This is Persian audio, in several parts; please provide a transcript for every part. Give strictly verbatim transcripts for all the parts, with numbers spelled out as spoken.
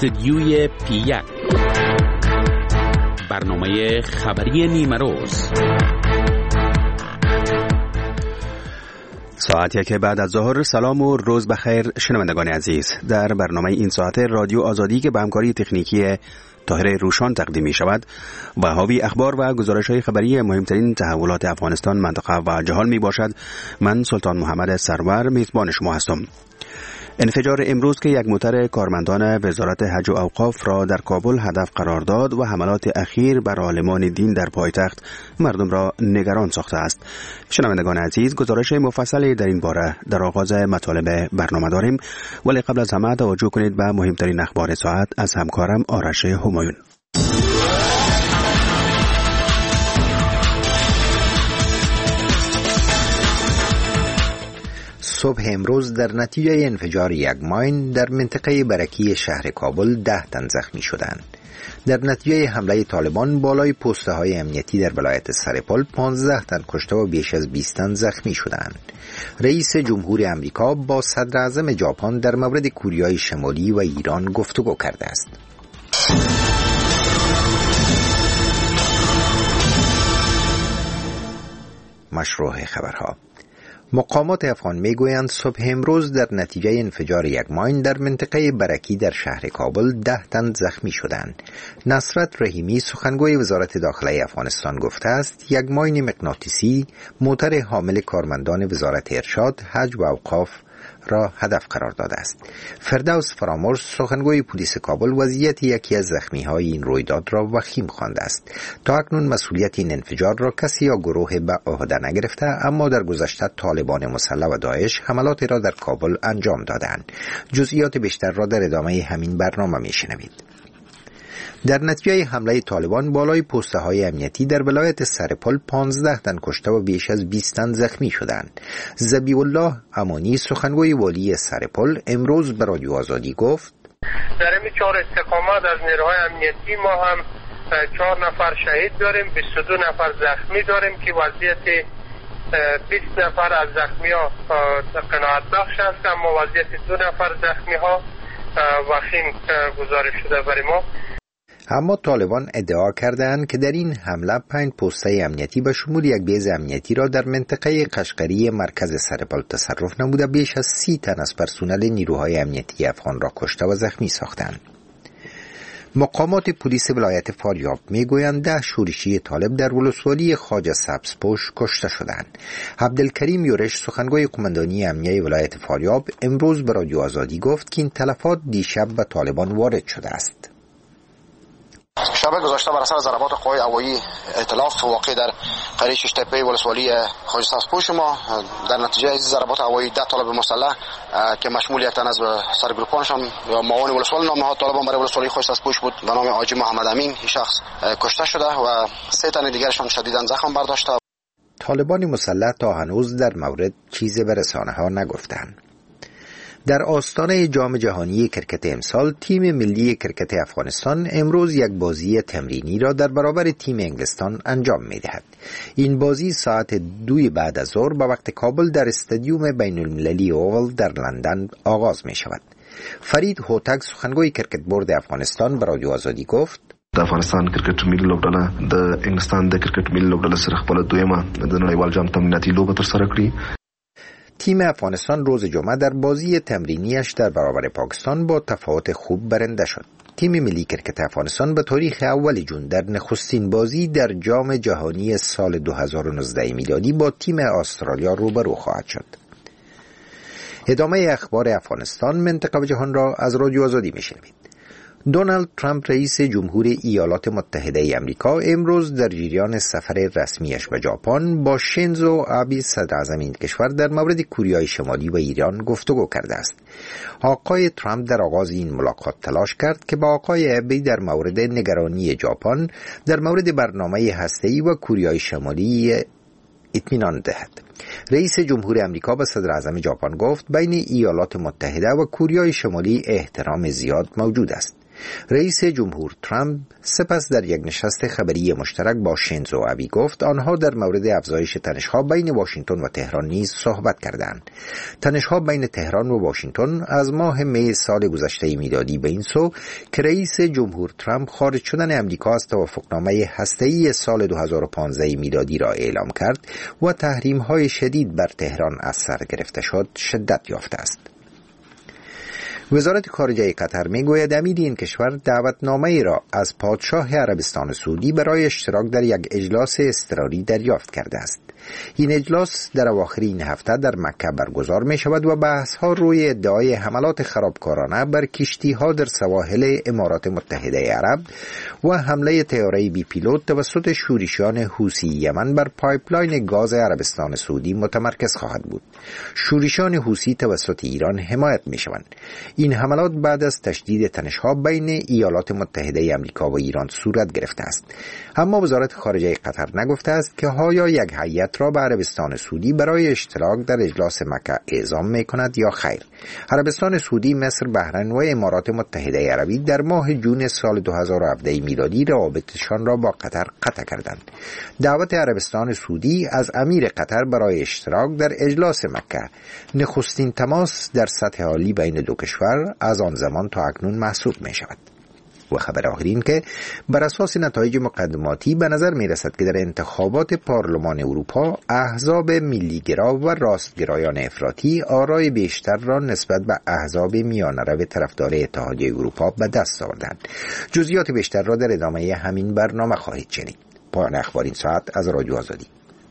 استدیوی پی یک، برنامه خبری نیمه روز. ساعت یک بعد از ظهر. سلام و روز بخیر شنوندگان عزیز. در برنامه این ساعت رادیو آزادی که به همکاری تکنیکی طاهر روشان تقدیم می شود و حاوی اخبار و گزارش‌های خبری مهمترین تحولات افغانستان، منطقه و جهان می باشد. من سلطان محمد سرور میزبان شما هستم. انفجار امروز که یک موتر کارمندان وزارت حج و اوقاف را در کابل هدف قرار داد و حملات اخیر بر عالمان دین در پایتخت مردم را نگران ساخته است. شنوندگان عزیز، گزارش مفصلی در این باره در آغاز مطالب برنامه داریم، ولی قبل از همه توجه کنید به مهمترین اخبار ساعت از همکارم آرش همایون. صبح امروز در نتیجه انفجار یک ماین در منطقه برکی شهر کابل ده تن زخمی شدند. در نتیجه حمله طالبان بالای پسته های امنیتی در ولایت سرپل پانزده تن کشته و بیش از بیست تن زخمی شدند. رئیس جمهور آمریکا با صدر اعظم ژاپن در مورد کوریای شمالی و ایران گفتگو کرده است. مشروع خبرها. مقامات افغان میگویند صبح امروز در نتیجه انفجار یک ماین در منطقه برکی در شهر کابل ده تن زخمی شدند. نصرت رحیمی سخنگوی وزارت داخله افغانستان گفته است یک ماین مغناطیسی موتر حامل کارمندان وزارت ارشاد، حج و اوقاف را هدف قرار داده است. فردوس فرامرز سخنگوی پلیس کابل وضعیت یکی از زخمی‌های این رویداد را وخیم خوانده است. تا اکنون مسئولیت این انفجار را کسی یا گروه به عهده نگرفته، اما در گذشته طالبان مسلح و داعش حملات را در کابل انجام دادند. جزئیات بیشتر را در ادامه همین برنامه میشنوید. در نتیجه حمله طالبان بالای پسته های امنیتی در ولایت سرپل پانزده تن کشته و بیش از بیست تن زخمی شدند. ذبیح الله امانی سخنگوی والی سرپل امروز به رادیو آزادی گفت: در این چهار استقامت از نیروهای امنیتی ما هم چهار نفر شهید داریم، بیست و دو نفر زخمی داریم که وضعیت بیست نفر از زخمی ها قناعت بخش است، اما وضعیت دو نفر زخمی ها وخیم گزارش شده برای ما. اما طالبان ادعا کردند که در این حمله پنج پسته امنیتی به شمول یک بیز امنیتی را در منطقه قشقری مرکز سرپل تصرف نموده بیش از سی تن از پرسنل نیروهای امنیتی افغان را کشته و زخمی ساختند. مقامات پلیس ولایت فاریاب میگویند ده شورشی طالب در ولسوالی خواجه سبزپوش کشته شدند. عبدالکریم یورش سخنگوی قماندانی امنیه ولایت فاریاب امروز به رادیو آزادی گفت که این تلفات دیشب به طالبان وارد شده است. شب گذشته بر اثر ضربات قوای هوایی ائتلاف واقع در قریه شش تپه ولسوالی خواجه سبزپوش ما در نتیجه از ضربات هوایی ده طالب مسلح که مشمول یک تن از سرگروپانشان یا معاون ولسوالی نامنهاد طالبان برای ولسوالی خواجه سبزپوش بود به نام حاجی محمد امین، این شخص کشته شده و سه تن دیگرشان شدیداً زخم برداشته. طالبان مسلح تا هنوز در مورد چیزی به رسانه‌ها نگفتند. در آستانه جام جهانی کرکت امسال تیم ملی کرکت افغانستان امروز یک بازی تمرینی را در برابر تیم انگلستان انجام می‌دهد. این بازی ساعت دوی بعد از ظهر به وقت کابل در استادیوم بین المللی اوول در لندن آغاز می شود. فرید هوتک سخنگوی کرکت بورد افغانستان به رادیو آزادی گفت: د افغانستان کرکټ ملي لوبډله د انګلستان د کرکټ ملي لوبډله سره خپل دویمه د نړیوال جام تمریناتي لوبه ترسره کړې. تیم افغانستان روز جمعه در بازی تمرینیش در برابر پاکستان با تفاوت خوب برنده شد. تیم ملی کرکت افغانستان به تاریخ اول جون در نخستین بازی در جام جهانی سال دو هزار و نوزده میلادی با تیم استرالیا روبرو خواهد شد. ادامه اخبار افغانستان، منطقه و جهان را از رادیو آزادی میشنوید. دونالد ترامپ رئیس جمهور ایالات متحده آمریکا امروز در جریان سفر رسمیش به ژاپن با شینزو آبه صدر اعظم این کشور در مورد کوریای شمالی و ایران گفتگو کرده است. آقای ترامپ در آغاز این ملاقات تلاش کرد که با آقای آبه در مورد نگرانی ژاپن در مورد برنامه هسته‌ای و کوریای شمالی اطمینان دهد. رئیس جمهور آمریکا به صدر اعظم ژاپن گفت بین ایالات متحده و کوریای شمالی احترام زیاد موجود است. رئیس جمهور ترامپ سپس در یک نشست خبری مشترک با شینزو آبی گفت آنها در مورد افزایش تنش‌ها بین واشنگتن و تهران نیز صحبت کردند. تنش‌ها بین تهران و واشنگتن از ماه می سال گذشته میلادی به این سو که رئیس جمهور ترامپ خارج شدن امریکا از توافقنامه هسته‌ای سال دو هزار و پانزده میلادی را اعلام کرد و تحریم‌های شدید بر تهران از سر گرفته شد شدت یافته است. وزارت خارجه قطر میگوید امیر این کشور دعوتنامه‌ای را از پادشاه عربستان سعودی برای اشتراک در یک اجلاس اضطراری دریافت کرده است. این اجلاس در اواخر این هفته در مکه برگزار می شود و بحث ها روی ادعای حملات خرابکارانه بر کشتی ها در سواحل امارات متحده عرب و حمله طیاره بی پیلوت توسط شورشیان حوثی یمن بر پایپلاین گاز عربستان سعودی متمرکز خواهد بود. شورشیان حوثی توسط ایران حمایت می شوند. این حملات بعد از تشدید تنش‌ها بین ایالات متحده آمریکا و ایران صورت گرفته است. اما وزارت خارجه قطر نگفته است که آیا یک هیئت را به عربستان سعودی برای اشتراک در اجلاس مکه اعزام می کند یا خیر. عربستان سعودی، مصر، بحرین و امارات متحده عربی در ماه جون سال دو هزار و هفده میلادی روابطشان را با قطر قطع کردند. دعوت عربستان سعودی از امیر قطر برای اشتراک در اجلاس مکه نخستین تماس در سطح عالی بین دو کشور از آن زمان تا اکنون محسوب می شود. و خبر آخرین که بر اساس نتایج مقدماتی به نظر می رسد که در انتخابات پارلمان اروپا احزاب ملیگرا و راستگرایان افراطی آرای بیشتر را نسبت به احزاب میانه‌رو طرفدار اتحادیه اروپا به دست آوردند. جزئیات بیشتر را در ادامه همین برنامه خواهید شنید. پایان اخبار این ساعت از رادیو آزادی.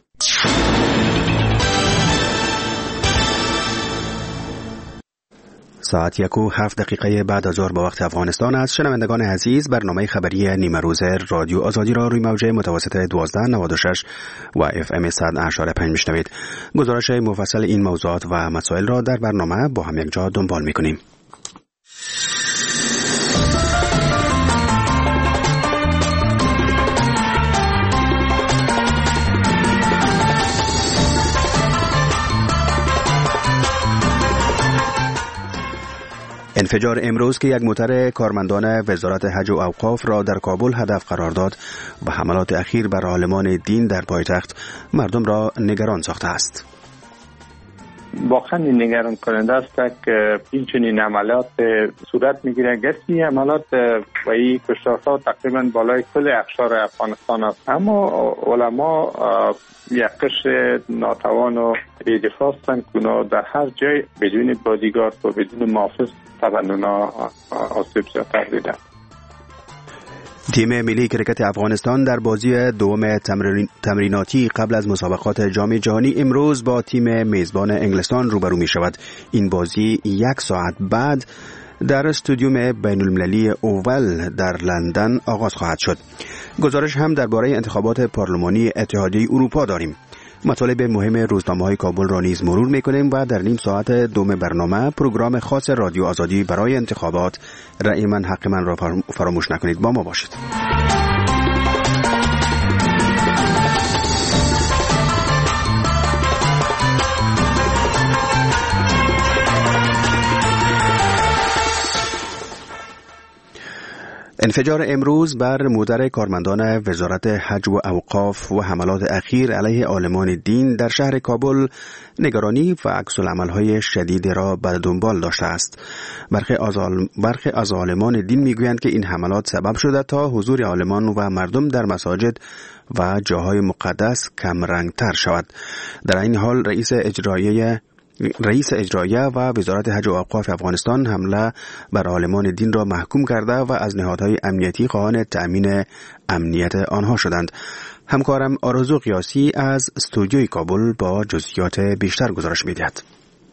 ساعت یک و هفت دقیقه بعد از ظهر به وقت افغانستان است. شنوندگان عزیز، برنامه خبری نیمه روز رادیو آزادی را روی موج متوسط دوازده نود و شش و اف ام صد و هشت پنج میشنوید. گزارش مفصل این موضوعات و مسائل را در برنامه با هم یک جا دنبال میکنیم. انفجار امروز که یک موتر کارمندان وزارت حج و اوقاف را در کابل هدف قرار داد و حملات اخیر بر عالمان دین در پایتخت مردم را نگران ساخته است. واقعا نگران کننده است که این چنین عملیات صورت میگیره. گرچه عملیات و این کشتارها تقریبا بالای کل اقشار افغانستان است، اما علما یک قشر ناتوان و بی‌دفاع هستند که در هر جای بدون بادیگارد و بدون محافظ توانونه آسیب زیادتر دیدند. تیم ملی کرکت افغانستان در بازی دوم تمریناتی قبل از مسابقات جام جهانی امروز با تیم میزبان انگلستان روبرو می شود. این بازی یک ساعت بعد در استادیوم بین المللی اوول در لندن آغاز خواهد شد. گزارش هم درباره انتخابات پارلمانی اتحادیه اروپا داریم. مطالب مهم روزنامه‌های کابل را نیز مرور می‌کنیم و در نیم ساعت دوم برنامه پروگرام خاص رادیو آزادی برای انتخابات رأی من حق من را فراموش نکنید. با ما باشید. انفجار امروز بر موتر کارمندان وزارت حج و اوقاف و حملات اخیر علیه عالمان دین در شهر کابل نگرانی و عکس‌العمل‌های شدید را به دنبال داشته است. برخی از برخی از عالمان دین میگویند که این حملات سبب شده تا حضور عالمان و مردم در مساجد و جاهای مقدس کم رنگتر شود. در این حال رئیس اجرایی رئیس اجرایه و وزارت حج و اوقاف افغانستان حمله بر عالمان دین را محکوم کرده و از نهادهای امنیتی خواهان تأمین امنیت آنها شدند. همکارم آرزو قیاسی از استودیوی کابل با جزئیات بیشتر گزارش می‌دهد.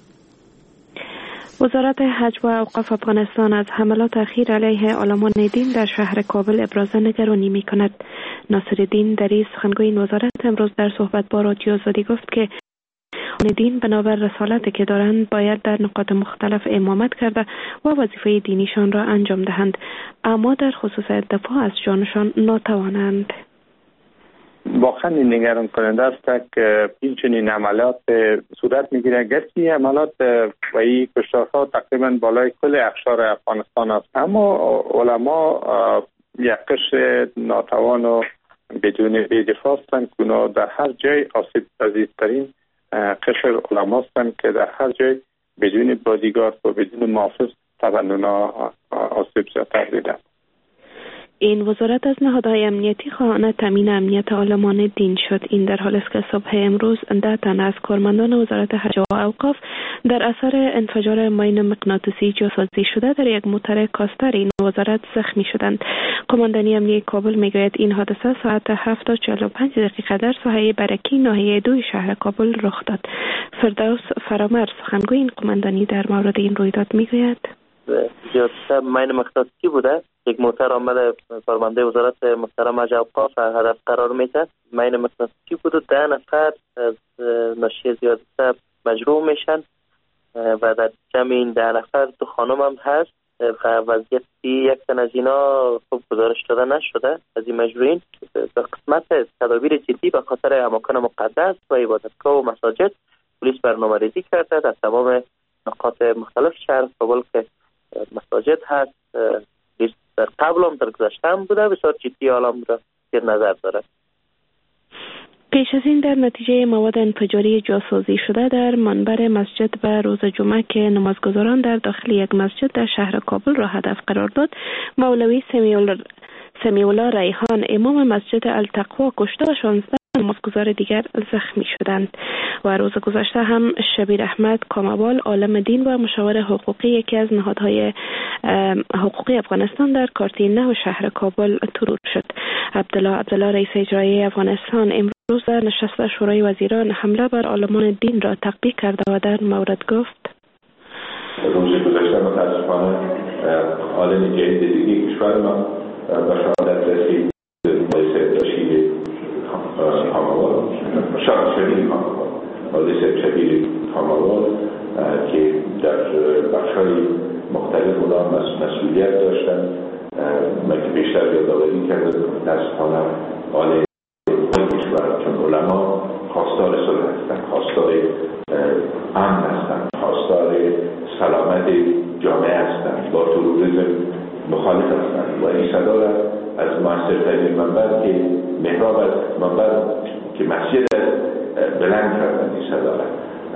وزارت حج و اوقاف افغانستان از حملات اخیر علیه عالمان دین در شهر کابل ابراز نگرانی می‌کند. ناصرالدین دری سخنگوی این وزارت امروز در صحبت با رادیو آزادی گفت که دین بنابر رسالتی که دارند باید در نقاط مختلف امامت کرده و وظیفه دینیشان را انجام دهند، اما در خصوص دفاع از جانشان ناتوانند. واقعا نگران کننده است که این چنین عملیات صورت میگیره، گرچه عملیات و این کشتارها تقریبا بالای کل اقشار افغانستان است، اما علما یک قشر ناتوان و بدون بی‌دفاع هستند که در هر جای آسیب پذیرترین قشر علما هستند که در هر جای بدون بادیگارد و بدون محافظ طبعا آسیب زیادتر دیدند. این وزارت از نهادهای امنیتی خواهان تامین امنیت عالمان دین شد. این در حالی است که صبح امروز ده تن از کارمندان وزارت حج و اوقاف در اثر انفجار ماین مغناطیسی جاسازی شده در یک موتر کاستر این وزارت زخمی شدند. قماندانی امنیتی کابل میگوید این حادثه ساعت هفت و چهل و پنج دقیقه در ساحه برکی ناحیه دوی شهر کابل رخ داد. فردوس فرامرز سخنگوی این قماندانی در مورد این رویداد میگوید حادثه ماین مغناطیسی بوده. یک موتر آمده کارمنده وزارت محترم حج و اوقاف هدف قرار میده. ماین مغناطیسی بود و ده نفر از ناشی حادثه مجروح میشن و در جمع این ده نفر دو خانم هم هست و وضعیت یک تن از اینا خوب گزارش داده نشده از این مجروحین. در قسمت تدابیر جدی به خاطر اماکن مقدس و عبادتگاه و مساجد پلیس برنامه‌ریزی کرده در تمام نقاط مختلف شهر کابل که مساجد هست. در قبل هم در گذشته هم بوده، بسیار جدی حالا را در نظر داره. پیش از این در نتیجه مواد انفجاری جاسازی شده در منبر مسجد و روز جمعه که نمازگزاران در داخل یک مسجد در شهر کابل را هدف قرار داد، مولوی سمیع الله ریحان امام مسجد التقوا کشته و شانزده نمازگزار دیگر زخمی شدند. و روز گذشته هم شبیر احمد کاموال عالم دین و مشاور حقوقی یکی از نهادهای حقوقی افغانستان در کارت نه و شهر کابل ترور شد. عبدالله عبدالله رئیس اجرایی افغانستان امروز در نشست شورای وزیران حمله بر عالمان دین را تقبیح کرده و در مورد گفت روز گذشته متاسفانه عالم جدید دیگه کشور ما به شهادت رسید باعث رشید کاموال شبیر کاموال باعث شبیر کاموال که در بخش‌های مختلف اونا مسئولیت داشتن. من که بیشتر یادآوری کردم متاسفانه عالم کشور چون علما خواستار صلح هستند، خواستار امن هستند، خواستار سلامت جامعه هستند، با تروریسم مخالف هستند و این صدا را از موثرترین منبر که محراب از منبر که مسجد بلند کردن این صدا را.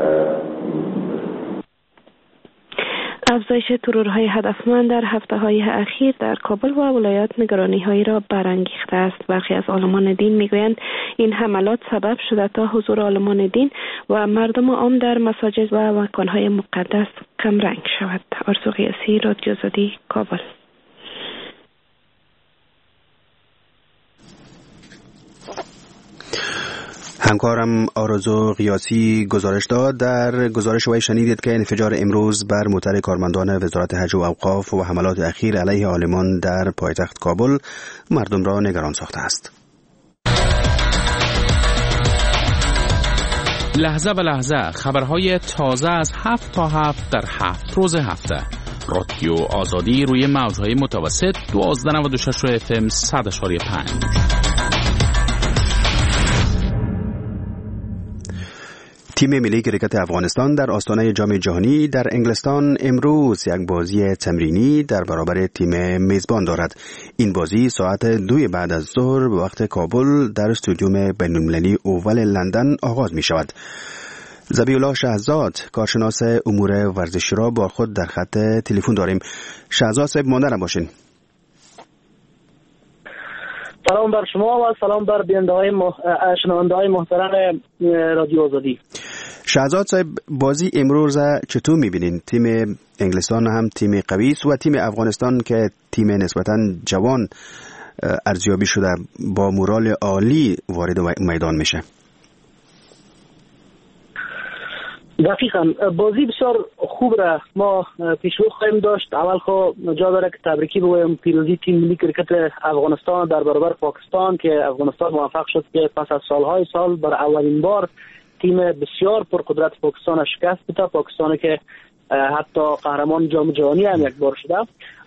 افزایش ترورهای هدفمند در هفته‌های اخیر در کابل و ولایات نگرانی‌هایی را برانگیخته است. برخی از عالمان دین می‌گویند این حملات سبب شده تا حضور عالمان دین و مردم عام در مساجد و مکان‌های مقدس کمرنگ شود. آرزو قیاسی، رادیو آزادی، کابل. همکارم آرزو قیاسی گزارش داد. در گزارش وی شنیدید که انفجار امروز بر موتر کارمندان وزارت حج و اوقاف و حملات اخیر علیه عالمان در پایتخت کابل مردم را نگران ساخته است. لحظه به لحظه خبرهای تازه از هفت تا هفت در هفت روز هفته. رادیو آزادی روی موجهای متوسط دوازده نود و شش اف ام صد اشاری پنج. تیم ملی کریکت افغانستان در آستانه جام جهانی در انگلستان امروز یک بازی تمرینی در برابر تیم میزبان دارد. این بازی ساعت دوی بعد از ظهر به وقت کابل در استادیوم بین‌المللی اوول لندن آغاز می شود. ذبیح الله شهزاد کارشناس امور ورزشی را با خود در خط تلفن داریم. شهزاد صاحب مانده نباشین. سلام بر شما و سلام بر بیننده‌های مح... شنونده‌های محترم رادیو آزادی. شهزاد صاحب بازی امروز چطور می‌بینین؟ تیم انگلستان هم تیم قوی است و تیم افغانستان که تیم نسبتاً جوان ارزیابی شده با مورال عالی وارد میدان میشه. دقیقاً بازی بسیار خوب را ما پیشرو خواهیم داشت. اول خو جا داره که تبریکی بگویم پیروزی تیم ملی کریکت افغانستان در برابر پاکستان که افغانستان موفق شد که پس از سالهای سال بر اولین بار تیم بسیار پرقدرت پاکستان شکست بده. پاکستانی که حتی قهرمان جام جهانی هم یک بار شده.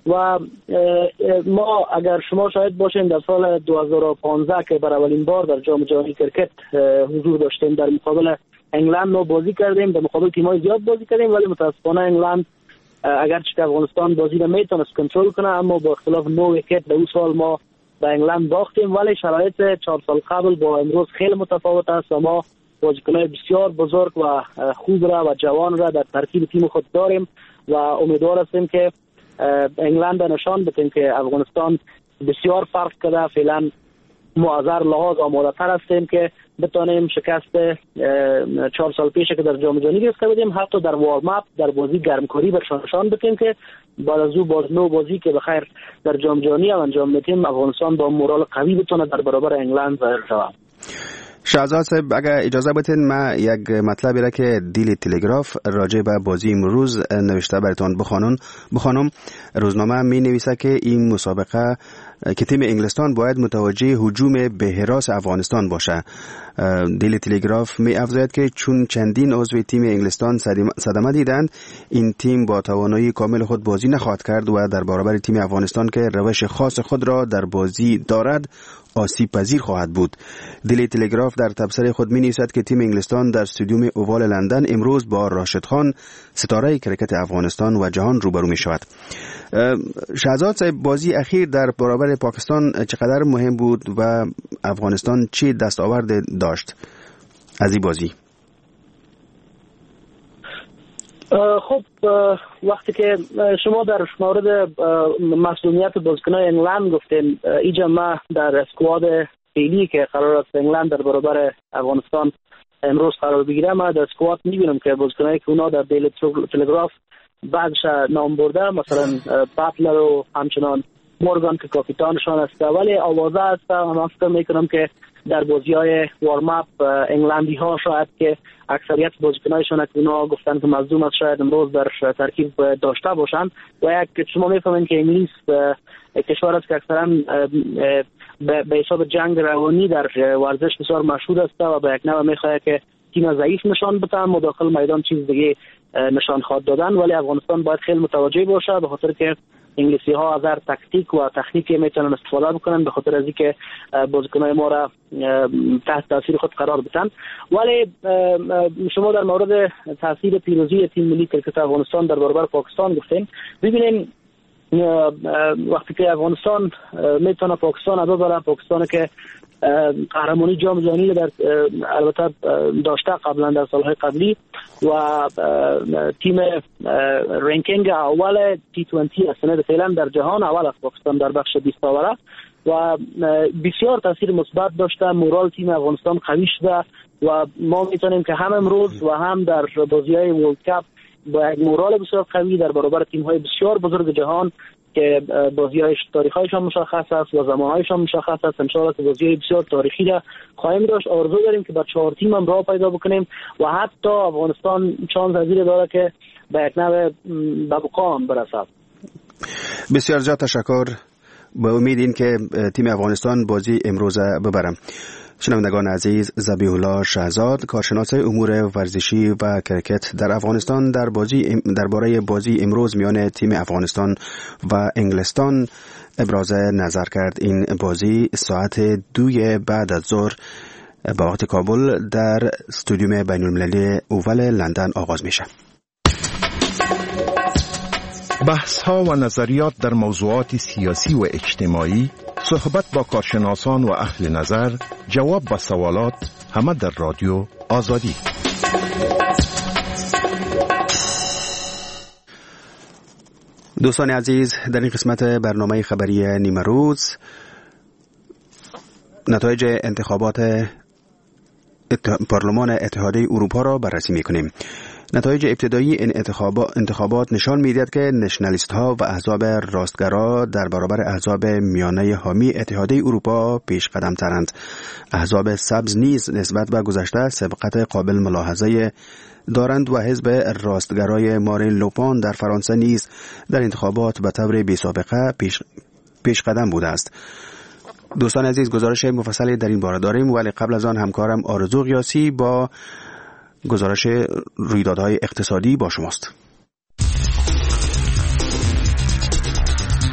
و ما اگر شما شاهد باشین در سال دو هزار و پانزده که بر اولین بار در جام جهانی کرکت حضور داشتیم، در مقابل انگلند ما بازی کردیم، در مقابل تیم‌های زیاد بازی کردیم، ولی متاسفانه انگلند اگرچه که افغانستان بازی را میتونست کنترل کنه، اما با اختلاف نه ویکت در اون سال ما به انگلند باختیم. ولی شرایط چهار سال قبل با امروز خیلی متفاوت است و ما بازیکنان بسیار بزرگ و خوب را و جوان را در ترکیب تیم خود داریم و امیدوار هستیم که انگلند نشان بدیم که افغانستان بسیار فرق کرده. فعلا ما از هر لحاظ آماده تر هستیم که بتانیم شکست چهار سال پیش که در جام جهانی گرفته بودیم حتی در وارم اپ در بازی گرمکاری برشان نشان بدیم که بعد از او باز نو بازی که بخیر در جام جهانی انجام میدیم افغانستان با مورال قوی بتونه در برابر انگلند ظاهر شود. شهزاد صاحب اگر اجازه بدین ما یک مطلبی را که دیلی تلگراف راجع به بازی امروز نوشته براتون بخوانم بخوانم روزنامه می نویسه که این مسابقه که تیم انگلستان باید متوجه هجوم به حراس افغانستان باشه. دیلی تلگراف می افزاید که چون چندین عضو تیم انگلستان صدمه دیدند این تیم با توانایی کامل خود بازی نخواهد کرد و در برابر تیم افغانستان که روش خاص خود را در بازی دارد آسیب پذیر خواهد بود. دیلی تلگراف در تبصره خود می نویسد که تیم انگلستان در استادیوم اوال لندن امروز با راشد خان ستاره کرکت افغانستان و جهان روبرو می شود. شهزاد صاحب بازی اخیر در برابر پاکستان چقدر مهم بود و افغانستان چی دستاورد داشت از این بازی؟ خب وقتی که شما در مورد مسئولیت بازیکنان انگلند گفتین، اینجا ما در اسکواد فعلی که قرار است انگلند در برابر افغانستان امروز قرار بگیره، ما در اسکواد میبینم که بازیکنایی که اونا در دیلی تلگراف بعدش نام برده، مثلا باتلر و همچنان مورگان که کاپیتانشان است، ولی آوازه است و من فکر میکنم که در بازی‌های وارم اپ انگلندی ها شاید که اکثریت بازیکنایشان که اونا گفتن که مظلوم است شاید امروز در ترکیب داشته باشند و یک شما میفهمین که انگلیس کشور است که اکثرا به حساب جنگ روانی در ورزش بسیار مشهور است و به یک نوع میخواد که تیم ضعیف نشان بدن، مداخل میدان چیز دیگه نشان خواد دادن، ولی افغانستان باید خیلی متوجه باشه به خاطر که انگلیسی ها از هر تکتیک و تکنیکی میتونن استفاده بکنن به خاطر از اینکه بازیکنان ما را تحت تاثیر خود قرار بدن. ولی شما در مورد تاثیر پیروزی تیم ملی کرکت افغانستان در برابر پاکستان گفتین، ببینین وقتی که افغانستان میتونه پاکستان ادا داره، پاکستان که قهرمانی جام جهانی در البته داشته قبلا در سالهای قبلی و تیم رنکینگ اول تی بیست سند فعلا در جهان اول است پاکستان در بخش بیست آوره و بسیار تاثیر مثبت داشته، مورال تیم افغانستان قوی شده و ما میتونیم که هم امروز و هم در بازی‌های ورلد کاپ با یک مورال بسیار قوی در برابر تیم‌های بسیار بزرگ جهان که بازی‌های تاریخیشان مشخص است و زمان‌هایشان مشخص است، ان شاءالله که بازی بسیار تاریخی را خواهیم داشت. آرزو داریم که با چهار تیم هم راه پیدا بکنیم و حتی افغانستان چانس از این داره که به یک نوع به مقام برسد. بسیار زیاد تشکر. با امید این که تیم افغانستان بازی امروز ببرم. شنوندگان عزیز، ذبیح الله شهزاد کارشناس امور ورزشی و کرکت در افغانستان در بازی درباره بازی امروز میان تیم افغانستان و انگلستان ابراز نظر کرد. این بازی ساعت دوی بعد از ظهر به وقت کابل در استادیوم بین المللی اوول لندن آغاز میشه. بحث ها و نظریات در موضوعات سیاسی و اجتماعی، صحبت با کارشناسان و اهل نظر، جواب به سوالات، همه در رادیو آزادی. دوستان عزیز، در این قسمت برنامه خبری نیمه روز نتایج انتخابات پارلمان اتحادیه اروپا را بررسی می‌کنیم. نتایج ابتدایی این انتخابات نشان می‌دهد که نشنالیست ها و احزاب راستگرا در برابر احزاب میانه حامی اتحادیه اروپا پیش قدم ترند. احزاب سبز نیز نسبت به گذشته سبقت قابل ملاحظه دارند و حزب راستگرای مارین لوپان در فرانسه نیز در انتخابات به طور بی سابقه پیش, پیش قدم بوده است. دوستان عزیز، گزارش مفصلی در این باره داریم، ولی قبل از آن همکارم آرزو قیاسی با گزارش رویدادهای اقتصادی با شماست.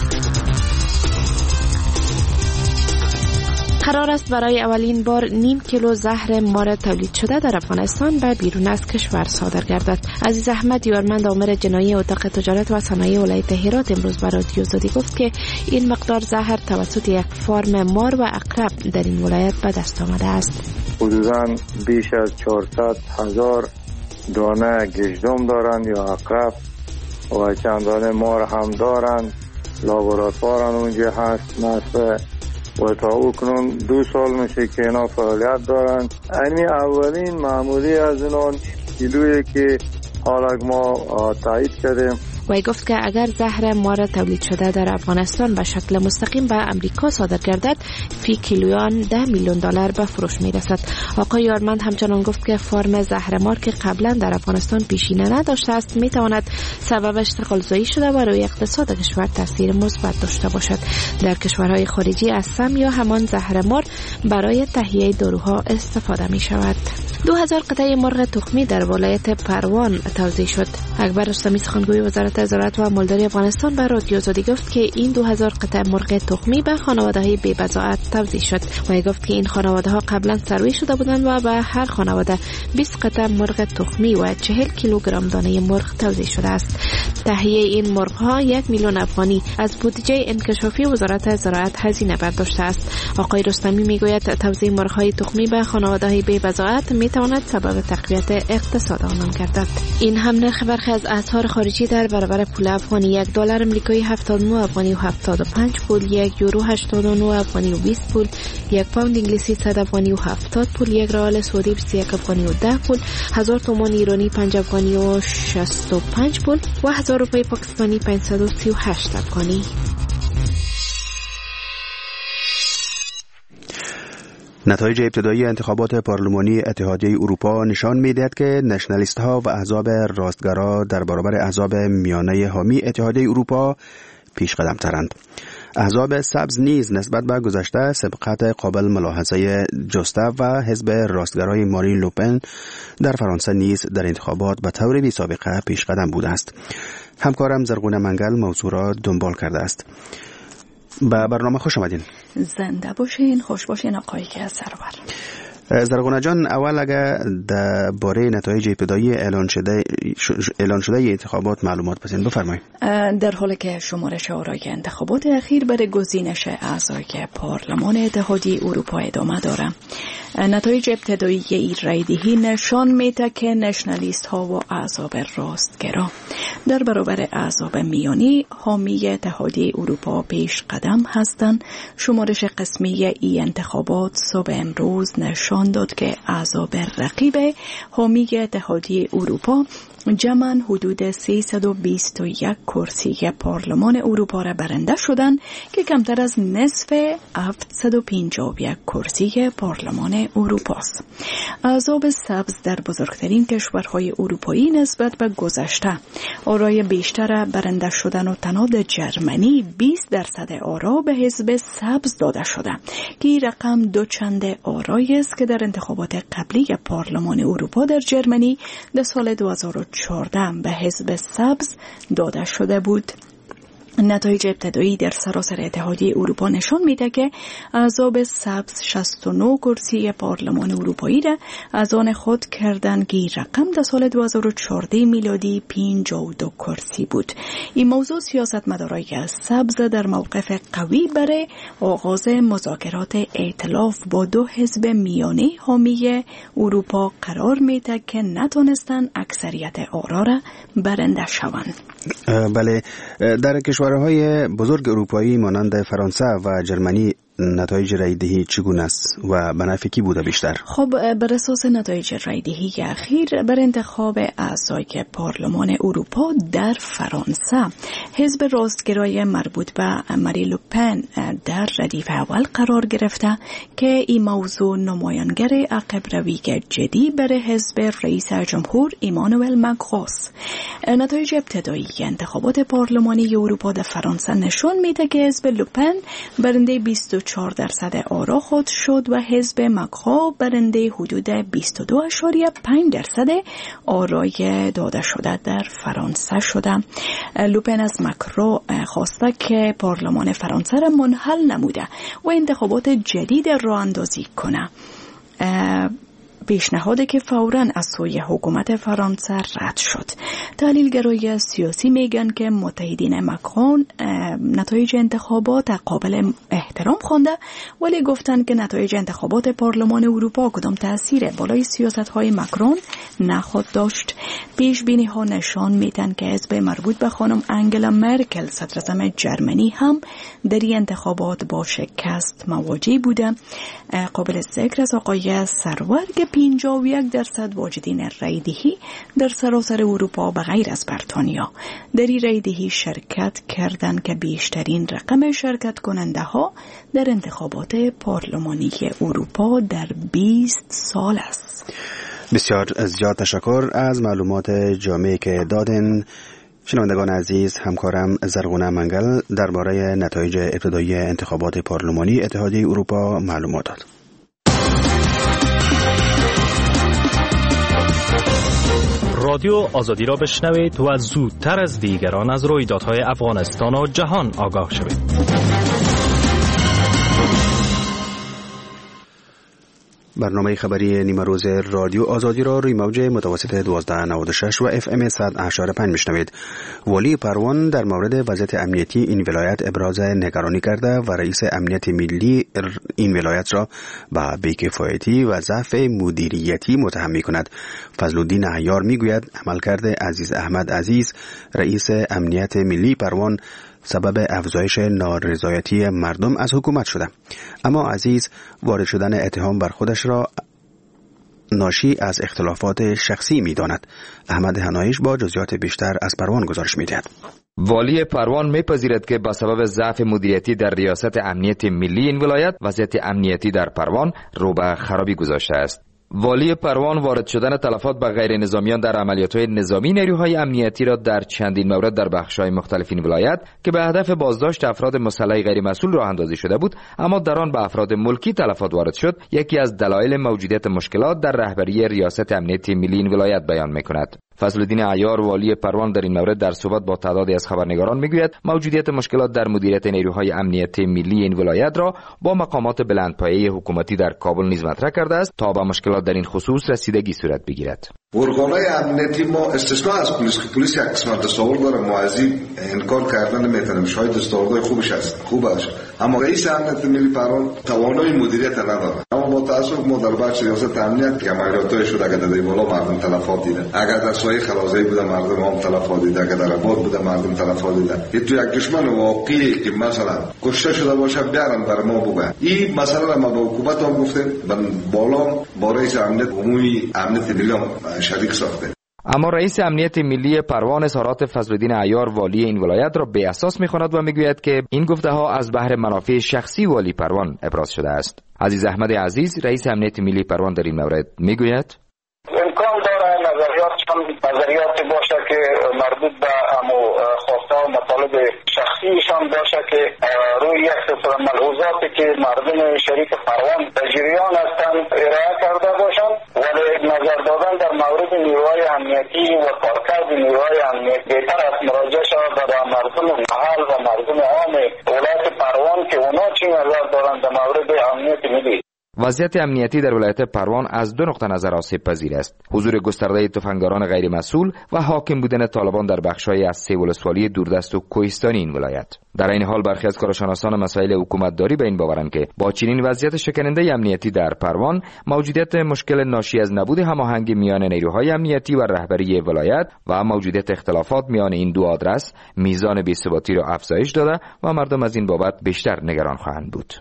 قرار است برای اولین بار نیم کیلو زهر مار تولید شده در افغانستان به بیرون از کشور صادر گردد. عزیز احمد یارمند آمر جنایی اتاق تجارت و صنایع ولایت هرات امروز به رادیو آزادی گفت که این مقدار زهر توسط یک فارم مار و عقرب در این ولایت به دست آمده است. حدوداً بیش از چهارصد هزار دانه گژدم دارند یا عقرب و چندان مار هم دارند. لابراتوار اونجا هست مثل و تا او کنون دو سال میشه که اینا فعالیت دارند. اینی اولین معمولی از اون کیلویی که حالا ما تایید کردیم. وی گفت که اگر زهر مار تولید شده در افغانستان به شکل مستقیم به امریکا صادر گردد فی کیلویان ده میلیون دلار به فروش می رسد. آقای یارمند همچنان گفت که فارم زهر مار که قبلا در افغانستان پیشینه نداشته است می تواند سبب اشتغال زایی شده و روی اقتصاد کشور تاثیر مثبت داشته باشد. در کشورهای خارجی از سم یا همان زهر مار برای تهیه داروها استفاده می شود. دو هزار قطعه مرغ تخمی در ولایت پروان توزیع شد. اکبر رستمی سخنگوی وزارت زراعت و مالداری افغانستان به رادیو آزادی گفت که این دو هزار قطعه مرغ تخمی به خانواده‌های بی بضاعت توزیع شد. و گفت که این خانواده‌ها قبلا سروی شده بودند و به هر خانواده بیست قطعه مرغ تخمی و چهل کیلوگرم دانه مرغ توزیع شده است. تهیه این مرغ‌ها یک میلیون افغانی از بودجه انکشافی وزارت زراعت هزینه برداشته است. آقای رستمی میگوید توزیع مرغ‌های تخمی به خانواده‌های بی بضاعت میتواند سبب تقویت اقتصاد آنان گردد. این هم نرخ برخی از اسعار خارجی در برابر پول افغانی: یک دلار امریکایی هفتاد و نه افغانی و هفتاد و پنج پول، یک یورو هشتاد و نه افغانی و بیست پول، یک پوند انگلیسی صد افغانی و هفتاد پول، یک ریال سعودی بیست و یک افغانی و ده پول، هزار تومان ایرانی پنج افغانی و شصت و پنج پول و هزار روپیه پاکستانی پانصد و سی و هشت افغانی. نتایج ابتدایی انتخابات پارلمانی اتحادیه اروپا نشان می‌دهد که نشنالیست ها و احزاب راستگرا در برابر احزاب میانه حامی اتحادیه اروپا پیش قدم ترند. احزاب سبز نیز نسبت به گذشته سبقت قابل ملاحظه جسته و حزب راستگرای مارین لوپن در فرانسه نیز در انتخابات به طور بی سابقه پیش قدم بوده است. همکارم زرغونه منگل موضوع را دنبال کرده است. به برنامه خوش آمدین. زنده باشین، خوش باشین آقای که سرور. زرغونه جان، اول اگه در باره نتایج ابتدایی اعلان شده اعلان شده انتخابات معلومات بدین بفرمایید. در حالی که شمارش آرای انتخابات اخیر برای گزینش اعضای پارلمان اتحادیه اروپا ادامه داره، نتایج ابتدایی این رایدهی نشان میده که نشنالیست ها و احزاب راستگرا در برابر احزاب میانی حامی اتحادیه اروپا پیش قدم هستند. شمارش قسمی ای انتخابات صبح امروز نشان داد که احزاب رقیب حامی اتحادیه اروپا جمعاً حدود سیصد و بیست و یک کرسی پارلمان اروپا را برنده شدند که کمتر از نصف هفتصد و پنجاه و یک کرسی پارلمان اروپا است. احزاب سبز در بزرگترین کشورهای اروپایی نسبت به گذشته آرای بیشتر برنده شدن و تنها جرمنی بیست درصد آرا به حزب سبز داده شده که این رقم دو چند آرایی است که در انتخابات قبلی پارلمان اروپا در جرمنی در سال دو هزار و چهارده به حزب سبز داده شده بود. نتایج ابتدایی در سراسر اتحادیه اروپا نشان میده که احزاب سبز شصت و نه کرسی پارلمان اروپایی را از آن خود کردند که رقم در سال دو هزار و چهارده میلادی پنجاه و دو کرسی بود. این موضوع سیاستمدارای سبز در موقف قوی برای آغاز مذاکرات ائتلاف با دو حزب میانه حامی اروپا قرار میده که نتونستن اکثریت آرا را برنده شوند. بله، در کشورهای بزرگ اروپایی مانند فرانسه و جرمنی نتایج رایدهی چگونه است و به نفع کی بوده بیشتر؟ خب بر اساس نتایج رایدهی اخیر بر انتخاب اعضای پارلمان اروپا در فرانسه، حزب راستگرای مربوط به ماری لوپن در ردیف اول قرار گرفته که این موضوع نمایانگر عقب روی جدی برای حزب رئیس جمهور ایمانوئل ماکرون. نتایج ابتدایی انتخابات پارلمانی اروپا در فرانسه نشان میده که حزب لوپن برنده بیست و چهار درصد آرا خود شد و حزب ماکرون برنده حدود بیست و دو اشاریه پنج درصد آرای داده شده در فرانسه شده. لوپن از ماکرون خواسته که پارلمان فرانسه را منحل نموده و انتخابات جدید را اندازی کنه. پیشنهادی که فوراً از سوی حکومت فرانسه رد شد. تحلیلگرای سیاسی میگن که متحدین ماکرون نتایج انتخابات قابل احترام خوانده، ولی گفتن که نتایج انتخابات پارلمان اروپا کدام تأثیر بالای سیاست‌های ماکرون نخواهد داشت. پیش بینی ها نشان میدن که حزب مربوط به خانم انگلا مرکل صدراعظم جرمنی هم در این انتخابات با شکست مواجه بوده. قابل ذکر از آقای سرور که پنجاه و یک درصد واجدین رایدهی در سراسر اروپا به غیر از بریتانیا در این رایدهی شرکت کردند که بیشترین رقم شرکت کننده ها در انتخابات پارلمانی اروپا در بیست سال است. بسیار زیاد تشکر از معلومات جامعی که دادن. شنوندگان عزیز، همکارم زرغونه منگل درباره نتایج ابتدایی انتخابات پارلمانی اتحادیه اروپا معلومات داد. رادیو آزادی را بشنوید و زودتر از دیگران از رویدادهای افغانستان و جهان آگاه شوید. برنامه خبری نیمه روز رادیو آزادی را روی موج متوسط دوازده نود و شش و اف ام صد و هشتاد و پنج میشنوید. والی پروان در مورد وضعیت امنیتی این ولایت ابراز نگرانی کرده و رئیس امنیت ملی این ولایت را به بی‌کفایتی و ضعف مدیریتی متهم می‌کند. فضلالدین عیار میگوید عملکرد عزیز احمد عزیز رئیس امنیت ملی پروان سبب افزایش نارضایتی مردم از حکومت شده، اما عزیز وارد شدن اتهام بر خودش را ناشی از اختلافات شخصی می داند. احمد هنایش با جزئیات بیشتر از پروان گزارش می دهد. والی پروان میپذیرد که به سبب ضعف مدیریتی در ریاست امنیت ملی این ولایت وضعیت امنیتی در پروان رو به خرابی گذاشته است. والی پروان وارد شدن تلفات به غیر نظامیان در عملیات‌های نظامی نیروهای امنیتی را در چندین مورد در بخش‌های مختلف این ولایت که به هدف بازداشت افراد مسلح غیر مسئول راه اندازی شده بود، اما در آن به افراد ملکی تلفات وارد شد، یکی از دلایل موجودیت مشکلات در رهبری ریاست امنیتی ملی این ولایت بیان می‌کند. فضلالدین عیار والی پروان در این مورد در صحبت با تعدادی از خبرنگاران میگوید موجودیت مشکلات در مدیریت نیروهای امنیتی ملی این ولایت را با مقامات بلندپایه حکومتی در کابل نیز مطرح کرده است تا به مشکلات در این خصوص رسیدگی صورت بگیرد. ارگان‌های امنیتی ما استثنا از پلیس که پلیس یک قسمت دستاورد داره، ما از این انکار کردن نمیتونیم، شاید دستاوردهای خوبش هست خوب است، اما رئیس امنیت ملی پروان توانایی مدیریت نداره. اما با تاسف ما در بخش ریاست امنیت که عملیات‌های شده اگر در بالا مردم تلفات دیدن، اگر در سایه خلازی بوده مردم هم تلفات دیدن، اگر در آباد بوده مردم تلفات دیدن. این تو یک دشمن واقعی که مثلا کشته شده باشه بیارن بر ما بگن. این مسئله ما به حکومت هم گفتیم، بالا با رئیس امنیت عمومی امنیت ملی شریک ساخته. اما رئیس امنیت ملی پروان اظهارات فضلالدین عیار والی این ولایت را بی اساس می‌خواند و میگوید که این گفته ها از بهر منافع شخصی والی پروان ابراز شده است. عزیز احمد عزیز رئیس امنیت ملی پروان در این مورد میگوید امکان داره نظریات نظریات باشه که مربوط به امو خواسته و مطالب شخصیشان باشه که روی یک سلسله ملحوظاتی که مردم شریک پروان در جریان هستند ارائه کرده باشند، ولی نظر دادن در مورد نیروهای امنیتی و کارکرد نیروهای امنیتی بهتر است مراجعه شود به مردم محل و مردم عام ولایت پروان که اونا چی نظر دارند در مورد امنیت ملی. وضعیت امنیتی در ولایت پروان از دو نقطه نظر آسیب پذیر است: حضور گسترده تفنگداران غیر مسئول و حاکم بودن طالبان در بخش‌های از سه ولسوالی دوردست و کوهستانی این ولایت. در این حال برخی از کارشناسان مسائل حکومتداری به این باورند که با چنین وضعیت شکننده امنیتی در پروان، موجودیت مشکل ناشی از نبود هماهنگی میان نیروهای امنیتی و رهبری ولایت و موجودیت اختلافات میان این دو آدرس میزان بی‌ثباتی را افزایش داده و مردم از این بابت بیشتر نگران خواهند بود.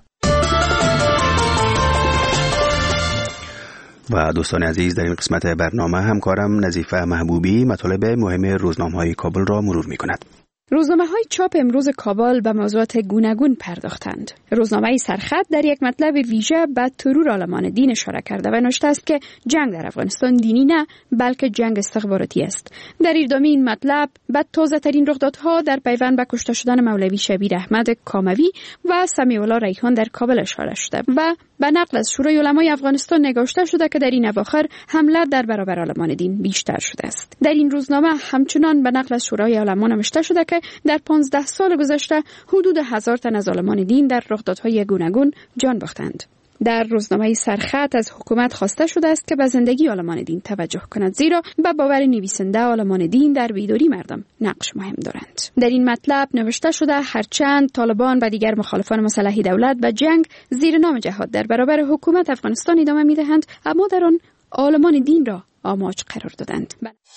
و دوستان عزیز، در این قسمت برنامه همکارم نظیفه محبوبی مطالب مهم روزنامه‌های کابل را مرور می‌کند. روزنامه‌های چاپ امروز کابل به موضوعات گوناگون پرداختند. روزنامه سرخط در یک مطلب ویژه به ترور آلمان دین اشاره کرده و نوشته است که جنگ در افغانستان دینی نه بلکه جنگ استخباراتی است. در ادامه این مطلب به تازه‌ترین رخدادها در پیوند به کشته شدن مولوی شبیر احمد کاموی و سمیع الله ریحان در کابل اشاره شده و به نقل از شورای علمای افغانستان نگاشته شده که در این اواخر حمله در برابر آلمان دین بیشتر شده است. در این روزنامه همچنان به نقل از شورای علما نوشته شده که در پانزده سال گذشته حدود هزار تن از آلمان دین در رخدادهای گوناگون جان باختند. در روزنامه سرخط از حکومت خواسته شده است که به زندگی آلمان دین توجه کند، زیرا به باور نویسنده آلمان دین در بیداری مردم نقش مهم دارند. در این مطلب نوشته شده هرچند طالبان و دیگر مخالفان مسلح دولت به جنگ زیر نام جهاد در برابر حکومت افغانستان ادامه می‌دهند، اما در آن آلمان دین را آماج قرار دادند.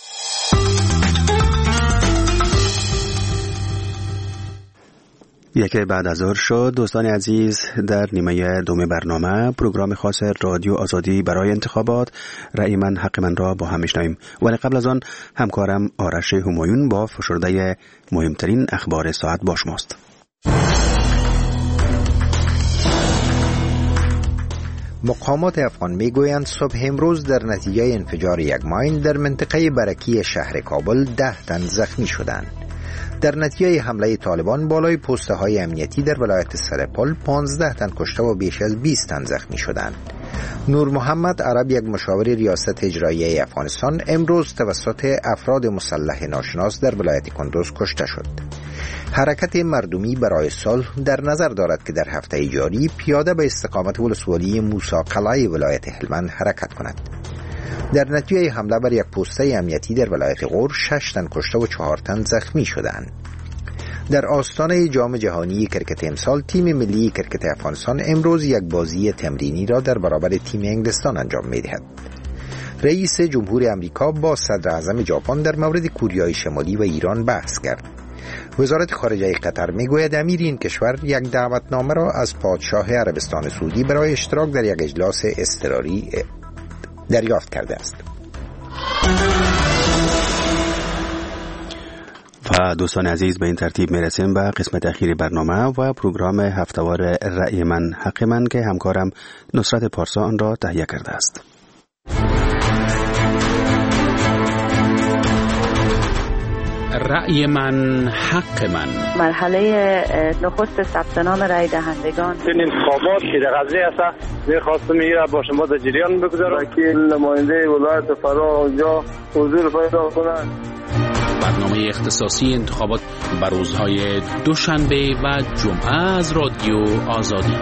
یک بعد از ظهر شد. دوستان عزیز، در نیمه دوم برنامه پروگرام خاص رادیو آزادی برای انتخابات رأی من حق من را با هم میشنویم، ولی قبل از آن همکارم آرش همایون با فشرده مهمترین اخبار ساعت با شماست. مقامات افغان میگویند صبح امروز در نتیجه انفجار یک ماین در منطقه برکی شهر کابل ده تن زخمی شدند. در نتیجه حمله طالبان بالای پسته های امنیتی در ولایت سرپل پانزده تن کشته و بیش از بیست تن زخمی شدند. نور محمد عرب، یک مشاور ریاست اجراییه افغانستان، امروز توسط افراد مسلح ناشناس در ولایت کندوز کشته شد. حرکت مردمی برای صلح در نظر دارد که در هفته جاری پیاده به استقامت ولسوالی موسی قلعه ولایت هلمند حرکت کند. در نتیجه حمله بر یک پسته امنیتی در ولایت غور شش تن کشته و چهار تن زخمی شدند. در آستانه جام جهانی کرکت امسال تیم ملی کرکت افغانستان امروز یک بازی تمرینی را در برابر تیم انگلستان انجام می‌دهد. رئیس جمهور آمریکا با صدر اعظم ژاپن در مورد کوریای شمالی و ایران بحث کرد. وزارت خارجه قطر میگوید امیر این کشور یک دعوتنامه را از پادشاه عربستان سعودی برای اشتراک در یک اجلاس اضطراری دریافت کرده است. و دوستان عزیز، به این ترتیب میرسیم به قسمت اخیر برنامه و پروگرام هفتهوار رأی من حق من که همکارم نصرت پارسا آن را تهیه کرده است. رأی من حق من. مرحله نخست ثبت نام رأی دهندگان. این انتخابات که در غزه است می‌خواستم میره با شما در جریان بگذارم که نماینده ولایت فرا اونجا حضور پیدا کنند. برنامه اختصاصی انتخابات بر روزهای دوشنبه و جمعه از رادیو آزادی.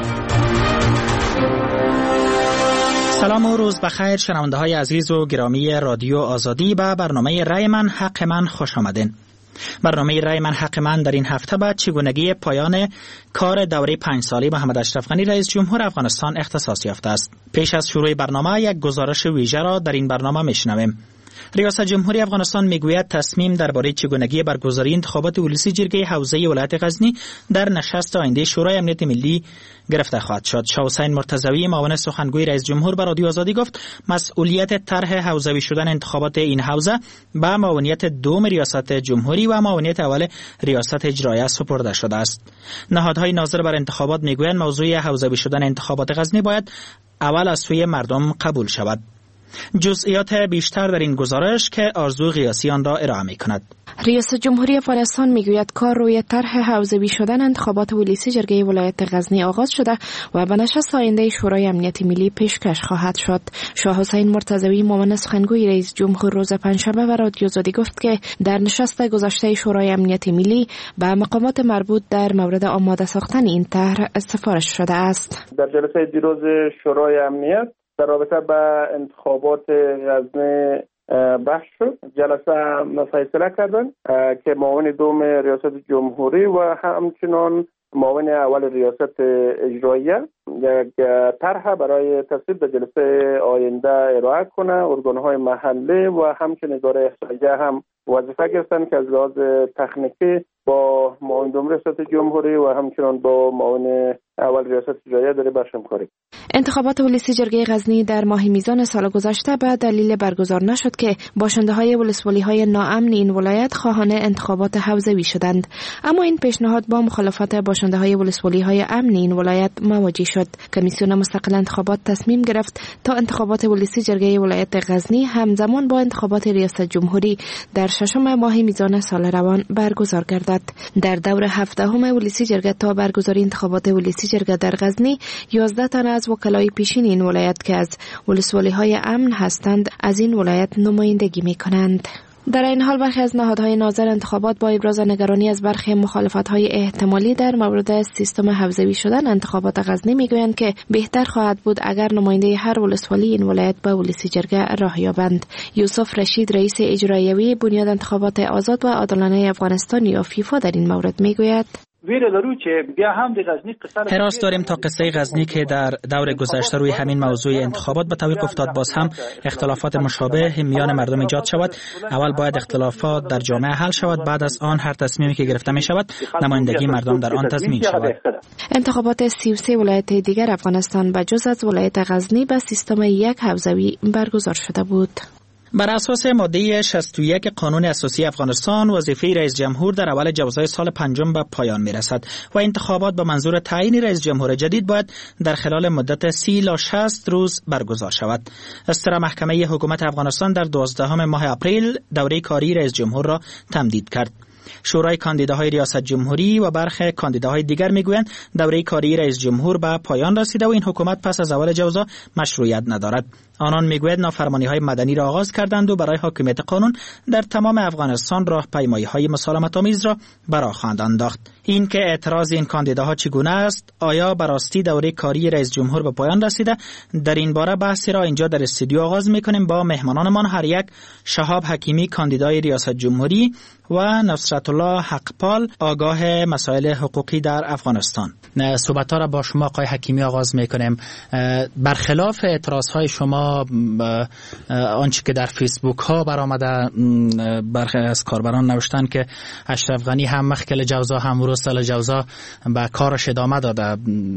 سلام و روز بخیر شنونده های عزیز و گرامی رادیو آزادی. به برنامه رأی من حق من خوش آمدین. برنامه رأی من حق من در این هفته به چگونگی پایان کار دوره پنج ساله محمد اشرف غنی رئیس جمهور افغانستان اختصاص یافته است. پیش از شروع برنامه یک گزارش ویژه را در این برنامه میشنویم. ریاست جمهوری افغانستان میگوید تصمیم درباره چگونگی برگزاری انتخابات ولسی جرگه حوزه ولایت غزنی در نشست آینده شورای امنیت ملی گرفته خواهد شد. شاه حسین مرتضوی معاون سخنگوی رئیس جمهور به رادیو آزادی گفت مسئولیت طرح حوزوی شدن انتخابات این حوزه به معاونیت دوم ریاست جمهوری و معاونیت اول ریاست اجراییه سپرده شده است. نهادهای ناظر بر انتخابات میگویند موضوع حوزوی شدن انتخابات غزنی باید اول از سوی مردم قبول شود. جزئیات بیشتر در این گزارش که آرزو قیاسی آن را ارائه می‌کند. ریاست جمهوری افغانستان میگوید کار روی طرح حوزوی شدن انتخابات ولسی جرگه ولایت غزنی آغاز شده و به نشست آینده شورای امنیت ملی پیشکش خواهد شد. شاه حسین مرتضوی معاون سخنگوی رئیس جمهور روز پنجشنبه و رادیو آزادی گفت که در نشست گذشته شورای امنیت ملی به مقامات مربوط در مورد آماده ساختن این طرح سفارش شده است. در جلسه دیروز شورای امنیت در رابطه با انتخابات غزنی بحث شد. جلسه فیصله کردن که معاون دوم ریاست جمهوری و همچنان معاون اول ریاست اجراییه یک طرح برای تصویب در جلسه آینده ارائه کنه. ارگان‌های محلی و همچنین اداره احصاییه هم وظیفه گرفتن که از لحاظ تکنیکی با معاون دوم ریاست جمهوری و همچنان با معاون اول ریاست جمهوریه داره باش همکاری. انتخابات ولسی جرگه غزنی در ماه میزان سال گذشته به دلیل برگزار نشد که باشنده های ولسوالی های ناامن این ولایت خواهان انتخابات حوزوی شدند، اما این پیشنهاد با مخالفت باشنده های ولسوالی های امن این ولایت مواجه شد. کمیسیون مستقل انتخابات تصمیم گرفت تا انتخابات ولسی جرگه ولایت غزنی همزمان با انتخابات ریاست جمهوری در ششم ماه میزان سال روان برگزار گردد. در دور هفدهم ولسی جرگه تا برگزاری انتخابات ولسی جرگه در غزنی یازده تن از وکلای پیشین این ولایت که از ولسوالی های امن هستند از این ولایت نمایندگی می کنند. در این حال برخی از نهادهای ناظر انتخابات با ابراز نگرانی از برخی مخالفت‌های احتمالی در مورد سیستم حوزوی شدن انتخابات غزنی میگویند که بهتر خواهد بود اگر نماینده هر ولسوالی این ولایت به ولسی جرگه راه یابند. یوسف رشید رئیس اجرایی بنیاد انتخابات آزاد و عادلانه افغانستان یا فیفا در این مورد میگوید حراس داریم تا قصه غزنی که در دور گذشته روی همین موضوع انتخابات به تعویق افتاد باز هم اختلافات مشابه میان مردم ایجاد شود. اول باید اختلافات در جامعه حل شود، بعد از آن هر تصمیمی که گرفته می شود نمایندگی مردم در آن تضمین شود. انتخابات سی و سه ولایت دیگر افغانستان به جز از ولایت غزنی به سیستم یک حوزوی برگزار شده بود. بر اساس ماده شصت و یک قانون اساسی افغانستان وظیفه رئیس جمهور در اول جوزای سال پنجم به پایان میرسد و انتخابات به منظور تعیین رئیس جمهور جدید باید در خلال مدت سی الی شصت روز برگزار شود. استرا محکمه حکومت افغانستان در دوازدهم ماه اپریل دوره کاری رئیس جمهور را تمدید کرد. شورای کاندیداهای ریاست جمهوری و برخی کاندیداهای دیگر میگویند دوره کاری رئیس جمهور به پایان رسیده و این حکومت پس از اول جوزا مشروعیت ندارد. آنان میگویند نافرمانی‌های مدنی را آغاز کردند و برای حاکمیت قانون در تمام افغانستان راهپیمایی‌های مسالمت‌آمیز را برآ خواهند انداخت. این که اعتراض این کاندیداها چگونه است، آیا به راستی دوره کاری رئیس جمهور به پایان رسیده؟ در این باره بحثی را اینجا در استودیو آغاز می‌کنیم با مهمانانمان، هر یک شهاب حکیمی کاندیدای ریاست جمهوری و نصرت الله حقپال آگاه مسائل حقوقی در افغانستان. صحبت‌ها را با شما آقای حکیمی آغاز می‌کنیم. برخلاف اعتراض‌های شما آنچه که در فیسبوک ها برآمده، برخی از کاربران نوشتن که اشرف غنی هم مخکل جوزا هم ورسل جوزا به کارش ادامه داده.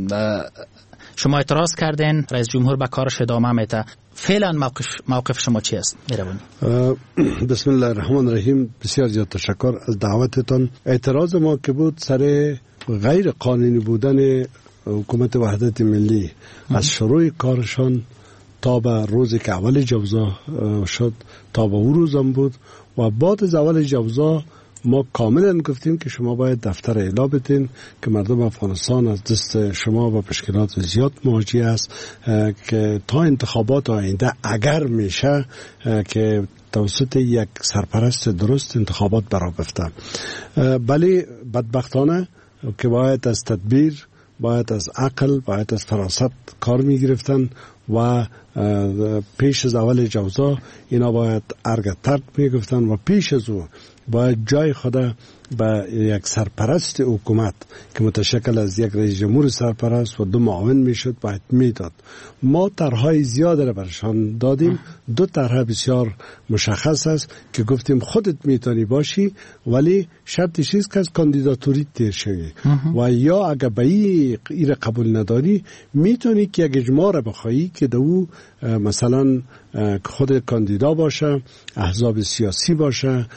شما اعتراض کردین، رئیس جمهور به کارش ادامه میده. فعلا موقف موقف شما چی است؟ مهربانی. بسم الله الرحمن الرحیم. بسیار زیاد تشکر از دعوتتان. اعتراض ما که بود سر غیر قانونی بودن حکومت وحدت ملی از شروع کارشان تا به روزی که اول جوزا شد تا به اون روزم بود و بعد از اول جوزا ما کاملا گفتیم که شما باید دفتر اعلا بدین که مردم افغانستان از دست شما با مشکلات زیاد مواجه است که تا انتخابات آینده اگر میشه که توسط یک سرپرست درست انتخابات برا بفته، ولی بدبختانه که باید از تدبیر، باید از عقل، باید از فراست کار می گرفتن و پیش از اول جوزا اینا باید ارگ ترک می گفتن و پیش از او باید جای خود به یک سرپرست حکومت که متشکل از یک رئیس جمهور سرپرست و دو معاون میشد باید میداد. ما طرحهای زیاد را برشان دادیم. دو طرح بسیار مشخص است که گفتیم خودت میتونی باشی ولی شرطش است که از کاندیداتوری تیر شوی و یا اگر به این قبول نداری میتونی که یک اجماع را بخوایی که دو مثلا خود کاندیدا باشه، احزاب سیاسی باشه،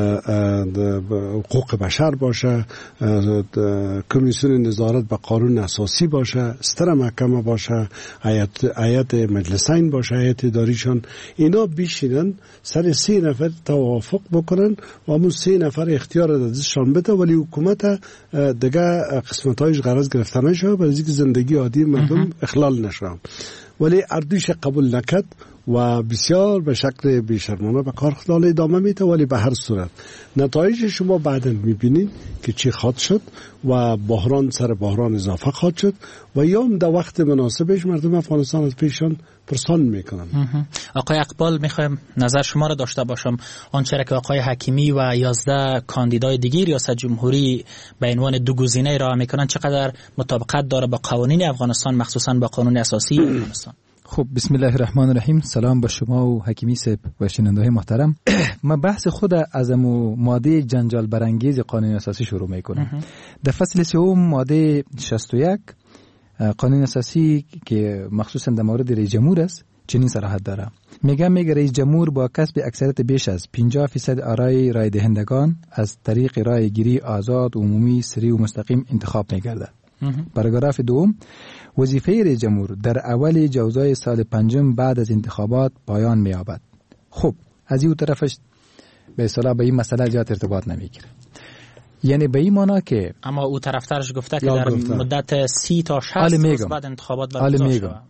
حقوق بشر باشه، کمیسیون نظارت به قانون اساسی باشه، استر محکمه باشه، هیئت مجلسین باشه، هیئت اداریشان، اینا بیشینن سر سه نفر توافق بکنن و همون سه نفر اختیار دستشان بده ولی حکومت دیگه قسمتایش غرض گرفته نشه برای اینکه زندگی عادی مردم اخلال نشه. ولی اردوش قبول نکرد و بسیار به شکل بیشرمانه به کار خود ادامه میده. ولی به هر صورت نتایج شما بعدا میبینید که چی خواهد شد و بحران سر بحران اضافه خواهد شد و یا در وقت مناسبش مردم افغانستان از پیشان پرسان میکنن. آقای اقبال، میخوایم نظر شما را داشته باشم. آنچه را که آقای حکیمی و یازده کاندیدای دیگه ریاست جمهوری به عنوان دو گزینه ارائه میکنن چقدر مطابقت داره با قوانین افغانستان، مخصوصا با قانون اساسی افغانستان؟ خب بسم الله الرحمن الرحیم. سلام با شما و حکیمی صاحب و شنونده محترم. من بحث خود از امو ماده جنجال برانگیز قانون اساسی شروع میکنم. در فصل سوم ماده شصت و یک قانون اساسی که مخصوصا در مورد رئیس جمهور است چنین صراحت داره. میگه میگه رئیس جمهور با کسب اکثریت بیش از پنجاه فیصد آرای رای دهندگان از طریق رای گیری آزاد، عمومی، سری و مستقیم انتخاب میگردد. پاراگراف دوم، وظیفه رئیس جمهور در اول جوزای سال پنجم بعد از انتخابات پایان می‌یابد. خب از این طرفش به اصطلاح به این مسئله زیاد ارتباط نمیگیره. یعنی به این معنا که اما او طرفدارش گفته که در گفته. مدت سی تا شصت روز بعد انتخابات برگزار شود.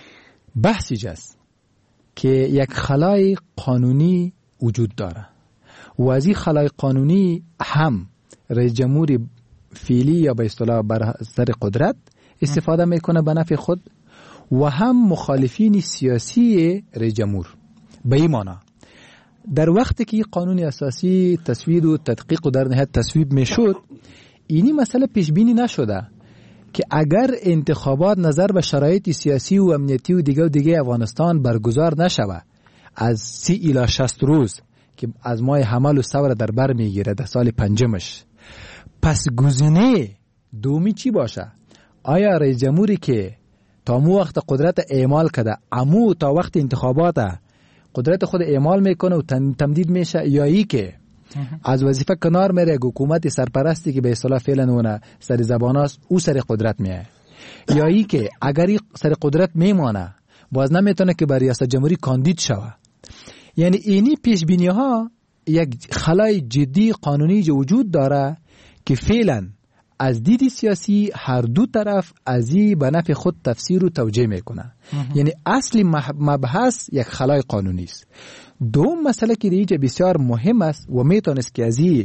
بحثی جاست که یک خلای قانونی وجود داره و از این خلای قانونی هم رئیس جمهوری فعلی یا به اصطلاح بر سر قدرت استفاده میکنه به نفع خود و هم مخالفین سیاسی رئیس جمهور. به این معنا در وقتی که قانون اساسی تصویب و تدقیق و در نهایت تصویب میشد، اینی مسئله پیش بینی نشده که اگر انتخابات نظر به شرایط سیاسی و امنیتی و دیگه و دیگه افغانستان برگزار نشود از سی الی شصت روز که از ماه حمل و ثور در بر میگیره در سال پنجمش، پس گزینه دومی چی باشه؟ آیا رئیس جمهوری که تا مو وقت قدرت اعمال کرده امو تا وقت انتخابات قدرت خود اعمال میکنه و تمدید میشه، یا ای که از وظیفه کنار میره حکومت سرپرستی که به اصطلاح فعلا اون سر زبان است او سر قدرت میه، یا ای که اگر سر قدرت میمانه باز نمیتونه که برای ریاست جمهوری کاندید شوه. یعنی اینی پیش بینی ها یک خلای جدی قانونی وجود داره که فعلا از دید سیاسی هر دو طرف ازی به نفع خود تفسیر و توجیه میکنه. یعنی اصلی مبحث یک خلای قانونی است. دوم مسئله که دیگه بسیار مهم است و میتونست که ازی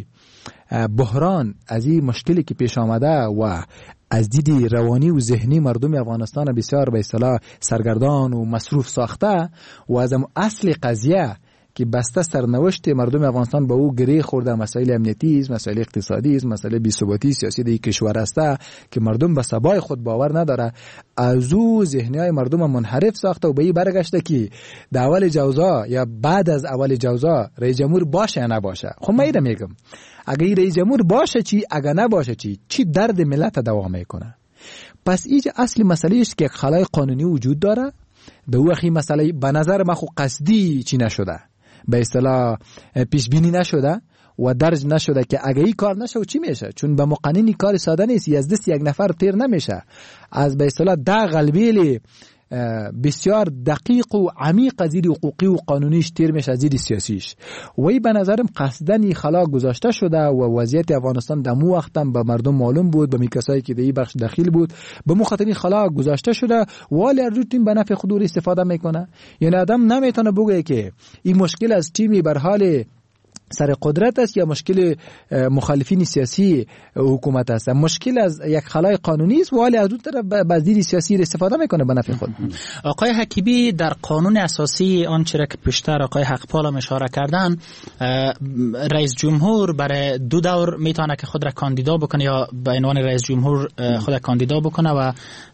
بحران، ازی مشکلی که پیش آمده و از دید روانی و ذهنی مردم افغانستان بسیار به اصطلاح سرگردان و مصروف ساخته و از اصل قضیه که بسته سرنوشت مردم افغانستان با او گره خورده، مسائل امنیتی است، مسائل اقتصادی است، مسائل بی‌ثباتی سیاسی در کشور است که مردم به سبای خود باور نداره، از او ذهنیای مردم منحرف ساخته و به این برگشته که در اول جوزا یا بعد از اول جوزا رئیس جمهور باشه یا نباشه. خب من اینو میگم اگه رئیس جمهور باشه چی، اگه نباشه چی، چی درد ملت دوام میکنه؟ پس اینجا اصلی مسئله است که یک خلای قانونی وجود داره. به او اخی مسئله به نظر من خو قصدی چی نشده، به اصطلاح پیش بینی نشده و درج نشده که اگه این کار نشه چی میشه، چون به مقننی کار ساده نیست، از دست یک نفر تیر نمیشه، از به اصطلاح ده قلبیل بسیار دقیق و عمیق از دید حقوقی و قانونیش تیر میشه از دید سیاسیش. وی به نظرم قصدن خلا گذاشته شده و وضعیت افغانستان دمو وقتم به مردم معلوم بود، به میکسایی که دی بخش داخل بود به مخاطبین خلا گذاشته شده ولی ارجوتین به نفع خود استفاده میکنه. یعنی آدم نمیتونه بگه که این مشکل از تیمی بر حال سر قدرت است یا مشکل مخالفین سیاسی حکومت است، مشکل از یک خلای قانونی است ولی از اون طرف از دید سیاسی استفاده میکنه به نفع خود. آقای حکیمی در قانون اساسی آنچه را که پیشتر آقای حقپال هم اشاره کردن، رئیس جمهور برای دو دور میتونه که خود را کاندیدا بکنه یا به عنوان رئیس جمهور خود را کاندیدا بکنه و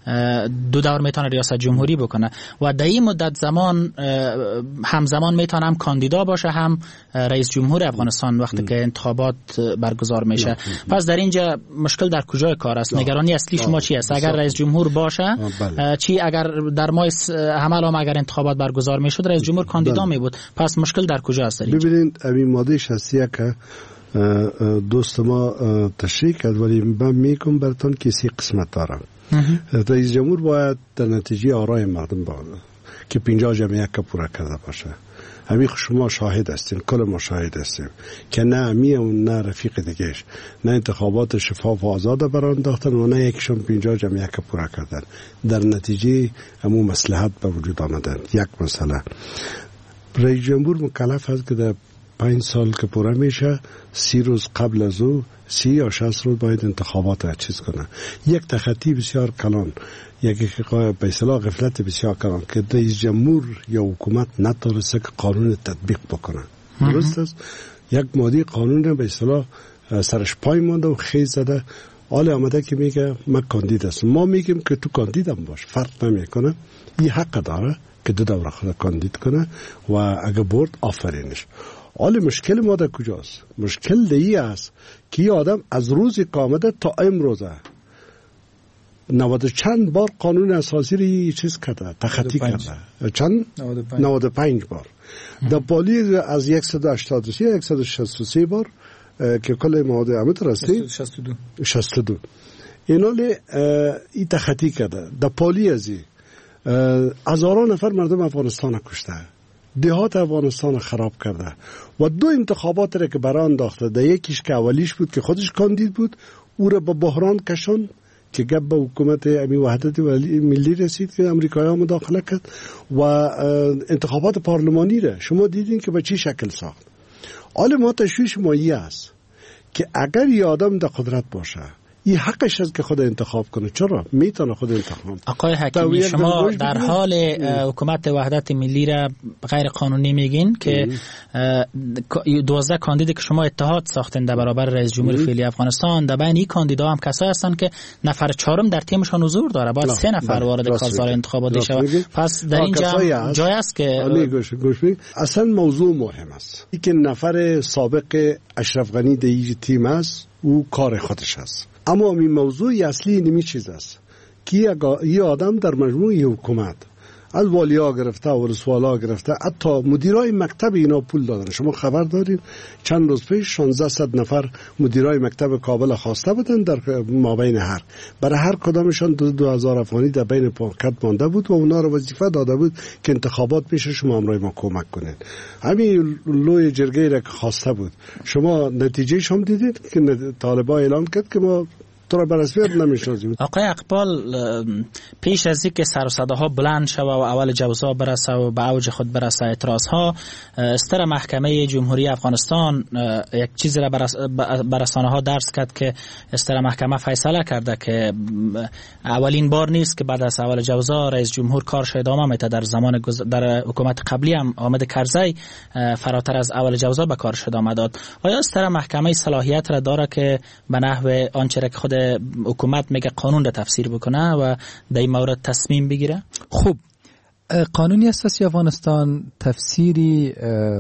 دو دور میتونه ریاست جمهوری بکنه و در این مدت زمان همزمان میتونه هم کاندیدا باشه هم رئیس جمهور افغانستان وقتی که انتخابات برگزار میشه. پس در اینجا مشکل در کجای کار است؟ نگرانی اصلی شما چی است؟ اگر رئیس جمهور باشه چی، اگر در ماه حمل هم اگر انتخابات برگزار میشد رئیس جمهور کاندیدا می بود، پس مشکل در کجا است؟ ببینید این ماده شخصیه که دوست ما تشریح کرد ولی من میگم براتون که سی قسمت دارم. رئیس جمهور باید در نتیجه آرای مردم باشه که پنجاه جمعیت که پورا کرده باشه. همین شما شاهد هستین، کل ما شاهد هستیم که نه امی و نه رفیق دیگهش نه انتخابات شفاف و آزاد بران انداختن و نه یکشون پنجاه جمعیت که پورا کردن، در نتیجه همون مصلحت به وجود آمدن. یک مسئله رئیس جمهور مکلف هست که در پنج سال که پورا میشه سی روز قبل از او سی یا شصت روز باید انتخابات را چیز کنه. یک تخطی بسیار کلان، یکی به اصطلاح غفلت بسیار کلان که رئیس جمهور یا حکومت نتونسته که قانون تطبیق بکنه. درست است؟ یک ماده قانون به اصطلاح سرش پای مونده و خیز زده، حال آمده که میگه من کاندید هستم. ما میگیم که تو کاندیدم باش، فرق نمیکنه، این حق داره که دو دوره خود کاندید کنه و اگه برد آفرینش. حال مشکل ما در کجاست؟ مشکل دیگه است که آدم از روزی که آمده تا امروزه نود چند بار قانون اساسی رو چیز کرده، تخطی کرده. چند؟ نود و پنج بار. در پالی از صد و هشتاد و سه صد و شصت و سه بار که کل مواد امت راستی شصت و دو اینا لی ای تخطی کرده. در پالی ازی هزاران نفر مردم افغانستان کشته، دهات افغانستان خراب کرده و دو انتخابات را که برای انداخته، در یکیش که اولیش بود که خودش کاندید بود، او را به بحران کشون که گپ به حکومت امی وحدت ملی رسید که امریکایی ها مداخله کرد و انتخابات پارلمانی را شما دیدین که به چی شکل ساخت. حال ما تشویش ما ای است که اگر یه آدم در قدرت باشه این حقش است که خود انتخاب کنه. چرا؟ میتونه خود انتخاب. آقای حکیمی شما در حال حکومت وحدت ملی را غیر قانونی میگین که دوازده کاندید که شما اتحاد ساختین در برابر رئیس جمهور فعلی افغانستان، در بین این کاندیدا هم کسایی هستن که نفر چهارم در تیمشون حضور داره، باید سه نفر وارد کارزار انتخاباتی شود. پس در اینجا جای است که گوش گوش اصلا موضوع مهم است. اینکه نفر سابق اشرف غنی در این تیم است، او کار خودش است. اما این موضوع اصلی نمی چیز است که یه آدم در مجموعه حکومت از والیا گرفته و رسوالا گرفته حتی مدیرای مکتب اینا پول دادن. شما خبر دارین چند روز پیش شانزده نفر مدیرای مکتب کابل خواسته بودن در مابین هر برای هر کدامشان دو, دو هزار افغانی در بین پاکت مانده بود و اونا رو وظیفه داده بود که انتخابات پیش شما همراه ما کمک کنید. همین لوی جرگه را که خواسته بود شما نتیجهش هم دیدید که طالبان اعلام کرد که ما تو را برسویت نمیشناسیم. آقای اقبال، پیش از اینکه سر و صداها بلند شود و اول جوزا برسه و به اوج خود برسه اعتراض ها، استر محکمه جمهوری افغانستان یک چیزی را بر رسانه ها درس کرد که استر محکمه فیصله کرده که اولین بار نیست که بعد از اول جوزا رئیس جمهور کارش ادامه میده. در زمان گز... در حکومت قبلی هم حامد کرزی فراتر از اول جوزا به کارش ادامه داد. آیا استر محکمه صلاحیت را داره که به نحو آنچه را که خود حکومت میگه قانون را تفسیر بکنه و در این مورد تصمیم بگیره؟ خب قانونی اساسی افغانستان تفسیری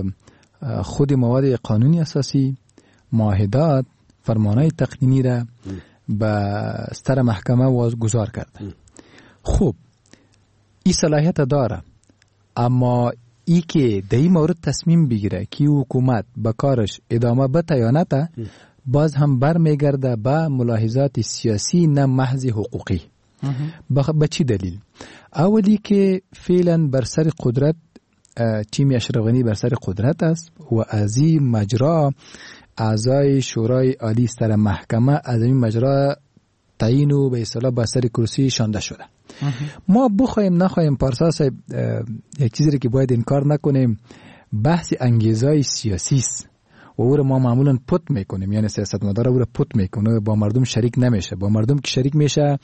خود مواد قانونی اساسی، معاهدات، فرمانهای تقنینی را به ستر محکمه واگذار کرده. خب این صلاحیت داره، اما ای که در این مورد تصمیم بگیره که حکومت به کارش ادامه بده یا نده، باز هم بر میگرده به ملاحظات سیاسی نه محض حقوقی. به چی دلیل؟ اولی که فعلا بر سر قدرت تیم اشرف غنی بر سر قدرت است و از این مجرا اعضای شورای عالی سر محکمه از این مجرا تعیین و به اصطلاح بر سر کرسی شانده شده. ما بخوایم نخوایم پارسا صاحب یک چیزی که باید انکار نکنیم، بحث انگیزهای سیاسی است و او را ما معمولا پت میکنیم، یعنی سیاستمدار او را پت میکنه، با مردم شریک نمیشه. با مردم که شریک میشه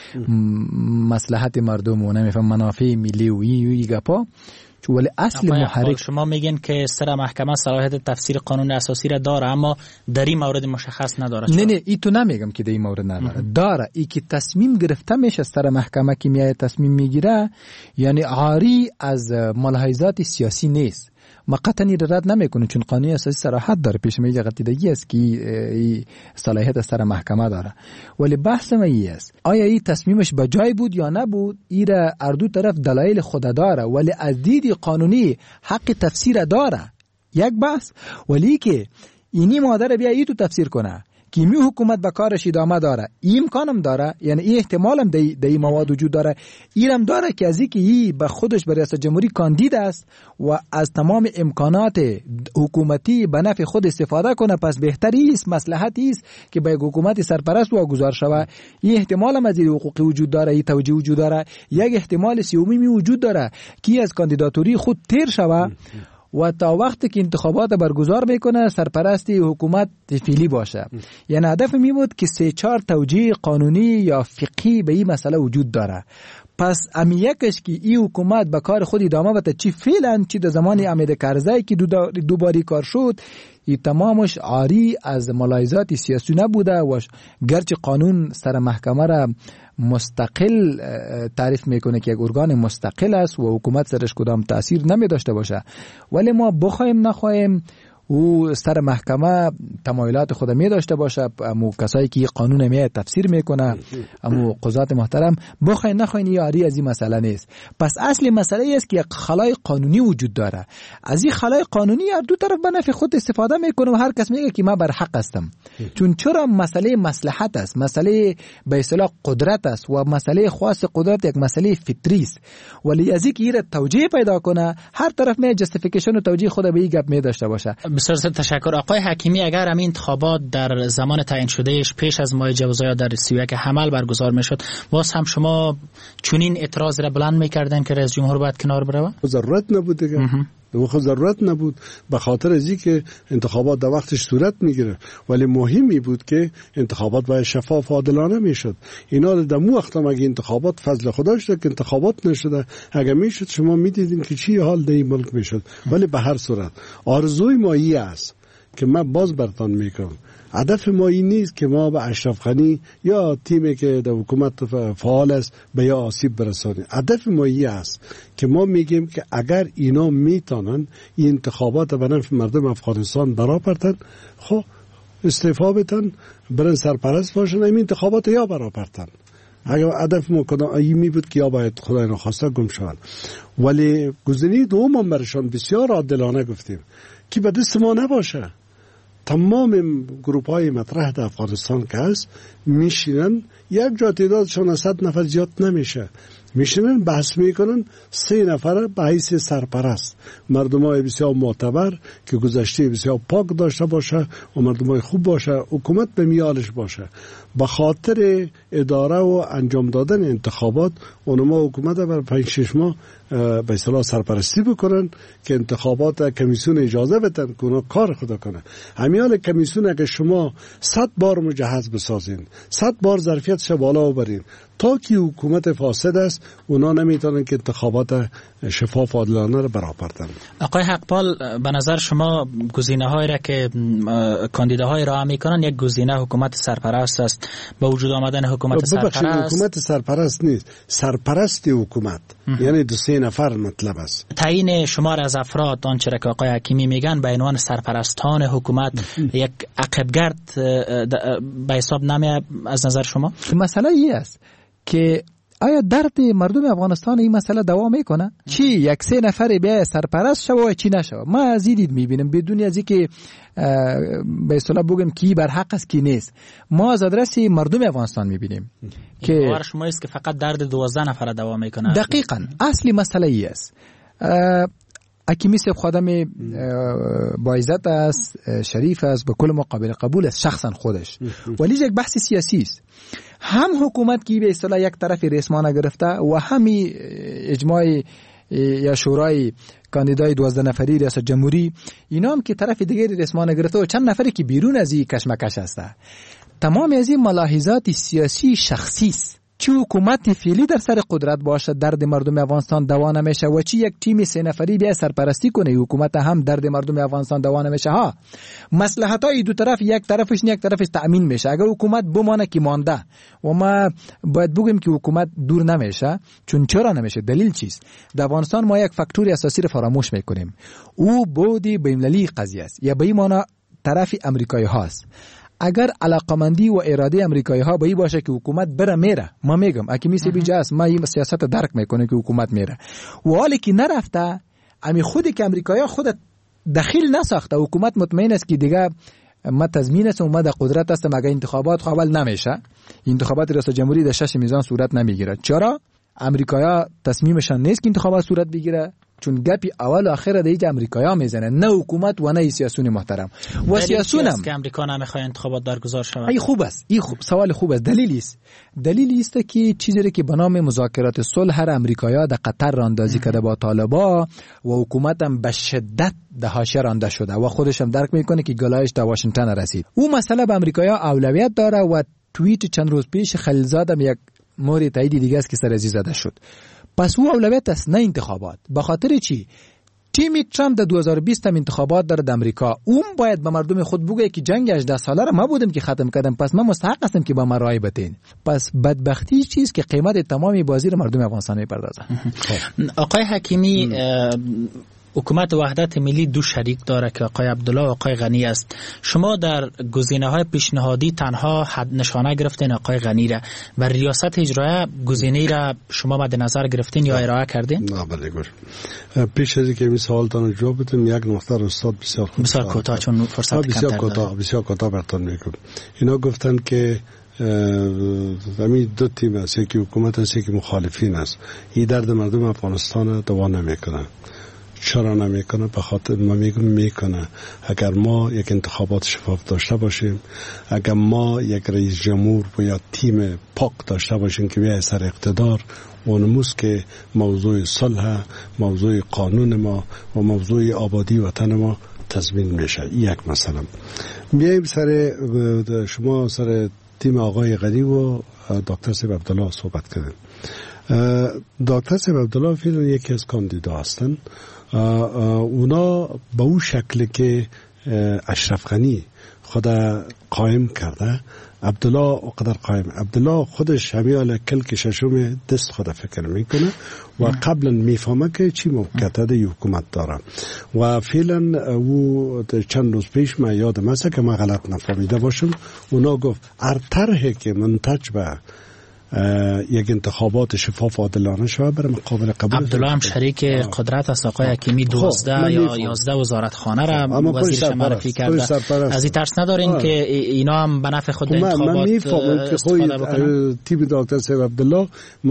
مصلحت مردم و نمیفهم منافع ملی و این گپا. ولی اصل محرک شما میگین که سر محکمه صلاحیت تفسیر قانون اساسی را داره اما در این مورد مشخص نداره. نه نه ای تو نمیگم که در این مورد نداره، داره. ای که تصمیم گرفته میشه سر محکمه که میای تصمیم میگیره، یعنی عاری از ملاحظات سیاسی نیست. ما قطعا رد نمیکنه چون قانون اساسی صراحت داره، پیش میگه قطعیدگی است که این صلاحیت سر محکمه داره. ولی بحث ما این است آیا این تصمیمش به جای بود یا نبود؟ این را اردو طرف دلایل خود داره، ولی از دید قانونی حق تفسیر داره، یک بحث. ولی که اینی مادر بیا ای تو تفسیر کنه که می حکومت به کارش ادامه داره، این امکانم داره، یعنی این احتمالم در این مواد وجود داره. اینم داره که از اینکه ای به خودش به ریاست جمهوری کاندید است و از تمام امکانات حکومتی به نفع خود استفاده کنه، پس بهتری است، مصلحتی است که به حکومت سرپرست واگذار شود. این احتمالم از این حقوقی وجود داره، این توجیه وجود داره. یک احتمال سومی می وجود داره که از کاندیداتوری خود تیر شود و تا وقتی که انتخابات برگزار میکنه سرپرستی حکومت فعلی باشه. یعنی هدف می بود که سه چهار توجیه قانونی یا فقهی به این مسئله وجود داره. پس امی یکش که این حکومت به کار خود ادامه بده، چی فعلا چی در زمان حامد کرزی که دوباری کار شد، این تمامش عاری از ملاحظات سیاسی نبوده و گرچه قانون سر محکمه را مستقل تعریف میکنه که یک ارگان مستقل است و حکومت سرش کدام تأثیر نمی داشته باشه، ولی ما بخوایم نخوایم او سر محکمه تمایلات خود می داشته باشه، امو کسایی که قانون می تفسیر میکنه، امو قضات محترم بخواین نخواین یاری از این مسئله نیست. پس اصل مسئله است که یک خلای قانونی وجود داره. از این خلای قانونی هر دو طرف به نفع خود استفاده میکنه و هر کس میگه که من بر حق هستم. چون چرا مسئله مصلحت است، مسئله به اصطلاح قدرت است و مسئله خاص قدرت یک مسئله فطری است. ولی از اینکه این توجیه پیدا کنه هر طرف می جستیفیکیشن و توجیه خود به این گپ می داشته باشه. بسیار تشکر آقای حکیمی. اگر همین انتخابات در زمان تعیین شدهش پیش از ماه جوزای در سی و یک حمل برگزار میشد، باز هم شما چنین اعتراض را بلند میکردن که رئیس جمهور باید کنار بروه؟ ضرورت نبود دیگه. خب ضرورت نبود به خاطر از اینکه انتخابات در وقتش صورت میگیره، ولی مهمی بود که انتخابات باید شفاف و عادلانه میشد. اینا در مو وقت اگه انتخابات فضل خدا شده که انتخابات نشده، اگه میشد شما میدیدین که چی حال در این ملک میشد. ولی به هر صورت آرزوی ما این است که من باز برتان میکنم، هدف ما این نیست که ما به اشرف غنی یا تیمی که در حکومت فعال است به یا آسیب برسانیم. هدف ما این است که ما میگیم که اگر اینا میتونن این انتخابات به نفع مردم افغانستان برآورن، خب استعفا بدن، برن سرپرست باشن، این انتخابات یا برآورن. اگر هدف ما کدام این می بود که یا باید خدای نخواسته گم شوند. ولی گزینه دوم برشان بسیار عادلانه گفتیم که به دست ما نباشه. تمام گروپ های مطرح در افغانستان که هست میشینن، یک جا تعدادشان از صد نفر زیاد نمیشه، میشینن بحث میکنن، سه نفر به حیث سرپرست، مردم های بسیار معتبر که گذشته بسیار پاک داشته باشه و مردم های خوب باشه، حکومت به میالش باشه. به خاطر اداره و انجام دادن انتخابات اونما حکومت بر پنج شش ماه به اصطلاح سرپرستی بکنن که انتخابات کمیسیون اجازه بدن که اونا کار خدا کنه. همیال کمیسیون اگه شما صد بار مجهز بسازین، صد بار ظرفیتش بالا ببرین، تا که حکومت فاسد است اونا نمیتونن که انتخابات شفاف و عادلانه رو برآورن. آقای حقپال، به نظر شما گزینه‌هایی را که کاندیداهای راه میکنن، یک گزینه حکومت سرپرست است، با وجود آمدن حکومت سرپرست حکومت سرپرست نیست، سرپرست حکومت یعنی دو سه نفر مطلب است. تعیین شمار از افراد آنچه که آقای حکیمی میگن به عنوان سرپرستان حکومت یک عقبگرد به حساب نمیاد از نظر شما؟ مسئله این است که آیا درد مردم افغانستان این مسئله دوام میکنه؟ چی یک سه نفر بیا سرپرست شوه چی نشوه؟ ما از این دید میبینیم بدون از اینکه به اصطلاح بگیم کی بر حق است کی نیست. ما از آدرس مردم افغانستان میبینیم که باور شما است که فقط درد دوازده نفر دوام میکنه. دقیقاً اصلی مسئله ای است. حکیمی صاحب خادم با عزت است، شریف است، به کل مقابل قبول است شخصا خودش، ولی یک بحث سیاسی است. هم حکومت کی به اصطلاح یک طرف رسمانه گرفته و همی اجماع یا شورای کاندیدای دوازده نفری ریاست جمهوری اینا هم که طرف دیگری رسمانه گرفته و چند نفری که بیرون از این کشمکش هسته. تمام از این ملاحظات سیاسی شخصی است. چی حکومت فعلی در سر قدرت باشه درد مردم افغانستان دوا نمیشه و چی یک تیم سه نفری بیا سرپرستی کنه حکومت هم درد مردم افغانستان دوا نمیشه. ها مصلحت های دو طرف یک طرفش نه یک طرفش تأمین میشه. اگر حکومت بمانه که مانده و ما باید بگیم که حکومت دور نمیشه. چون چرا نمیشه؟ دلیل چیست؟ در افغانستان ما یک فاکتور اساسی رو فراموش میکنیم، او بودی بین‌المللی قضیه است یا به این معنی طرف امریکایی هاست. اگر علاقمندی و اراده امریکایی ها به این باشه که حکومت بره میره، ما میگم حکیمی سی بی جاست، ما این سیاست درک میکنه که حکومت میره و حالی که نرفته، امی خودی که امریکایی ها خود دخیل نساخته، حکومت مطمئن است که دیگه ما تضمین است و ما در قدرت هستم، اگر انتخابات قابل نمیشه، انتخابات ریاست جمهوری در شش میزان صورت نمیگیره. چرا؟ امریکایی ها تصمیمشان نیست که انتخابات صورت بگیره، چون گپی اول و آخر دیگه امریکایی‌ها میزنن، نه حکومت و نه سیاسیون محترم. و سیاسیون هم که امریکا نمیخواد انتخابات برگزار شود. ای خوب است، این خوب سوال خوب است. دلیلی است دلیلی است که چیزی که به نام مذاکرات صلح هر امریکایی‌ها در قطر راندازی کرده با طالبان و حکومت هم به شدت در حاشیه رانده شده و خودش هم درک میکنه که گلایش تا واشنگتن رسید. اون مسئله به امریکایی‌ها اولویت داره و توییت چند روز پیش خلیلزاد هم یک مورد تایید دیگه است که سر ازی زده شد. پس او اولویت است نه انتخابات. به خاطر چی؟ تیم ترامپ در دو هزار و بیست هم انتخابات داره در امریکا. اون باید به مردم خود بگه که جنگ هجده ساله را ما بودیم که ختم کردم، پس من مستحق هستم که با من رای بدین. پس بدبختی چیز که قیمت تمامی بازی را مردم افغانستان میپردازه. آقای حکیمی، حکومت وحدت ملی دو شریک داره که آقای عبدالله و آقای غنی است. شما در گزینه‌های پیشنهادی تنها حد نشانه گرفتین آقای غنی را و ریاست اجرایی گزینه‌ای را شما مد نظر گرفتین یا ارائه کردین؟ نه بله گور. پیش از اینکه این سوالتان جواب بدم یک نقطه رو استاد بسیار خوب بسیار کوتاه چون فرصت کمتر بسیار کوتاه بسیار کوتاه براتون میگم. اینا گفتن که همین دو تیم است، یکی حکومت است یکی مخالفین است. این درد مردم افغانستان دوا نمیکنه. چرا نمیکنه؟ به خاطر ما میگم میکنه. اگر ما یک انتخابات شفاف داشته باشیم، اگر ما یک رئیس جمهور و یا تیم پاک داشته باشیم که بیای سر اقتدار، اونموز که موضوع صلح، موضوع قانون ما و موضوع آبادی وطن ما تضمین میشه. یک مثلا بیاییم سر شما سر تیم آقای غنی و دکتر سیب عبدالله صحبت کردیم. دکتر سیب عبدالله فعلا یکی از کاندیدا هستن. اونا به اون شکل که اشرف غنی خود قائم کرده، عبدالله قدر قائم. عبدالله خودش همیال کل که ششم دست خود فکر میکنه و قبلا میفهمه که چی موقعیت ده حکومت داره و فعلا او چند روز پیش ما یادم است که ما غلط نفهمیده باشم، اونا گفت هر طرحی که منتج به یک انتخابات شفاف و عادلانه شود برای مقابل قبول. عبدالله هم شریک قدرت است. آقای حکیمی دوازده یا یازده وزارت خانه را وزیرش معرفی کرده. از این ترس ندارین که اینا هم به نفع خود به انتخابات استفاده بکنن؟ تیم دکتر سیب عبدالله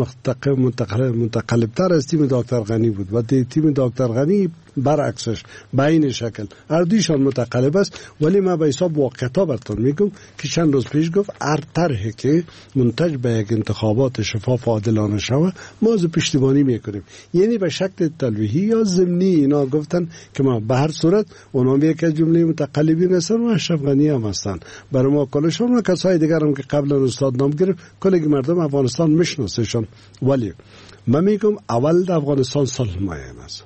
متقلب تر از تیم دکتر غنی بود و تیم دکتر غنی برعکسش به این شکل هر دویشان متقلب است. ولی ما به حساب واقعیت براتون میگم که چند روز پیش گفت هر طرحی که منتج به یک انتخابات شفاف و عادلانه شود ما از پشتیبانی میکنیم. یعنی به شکل تلویحی یا ضمنی اینا گفتن که ما به هر صورت اونا یک از جمله متقلبین هستن و اشرف غنی هم هستن. برای ما کلشون و کسای دیگر هم که قبلا استاد نام گرفت کلی مردم افغانستان میشناسهشون. ولی من میگم اول در افغانستان صلح مهم است.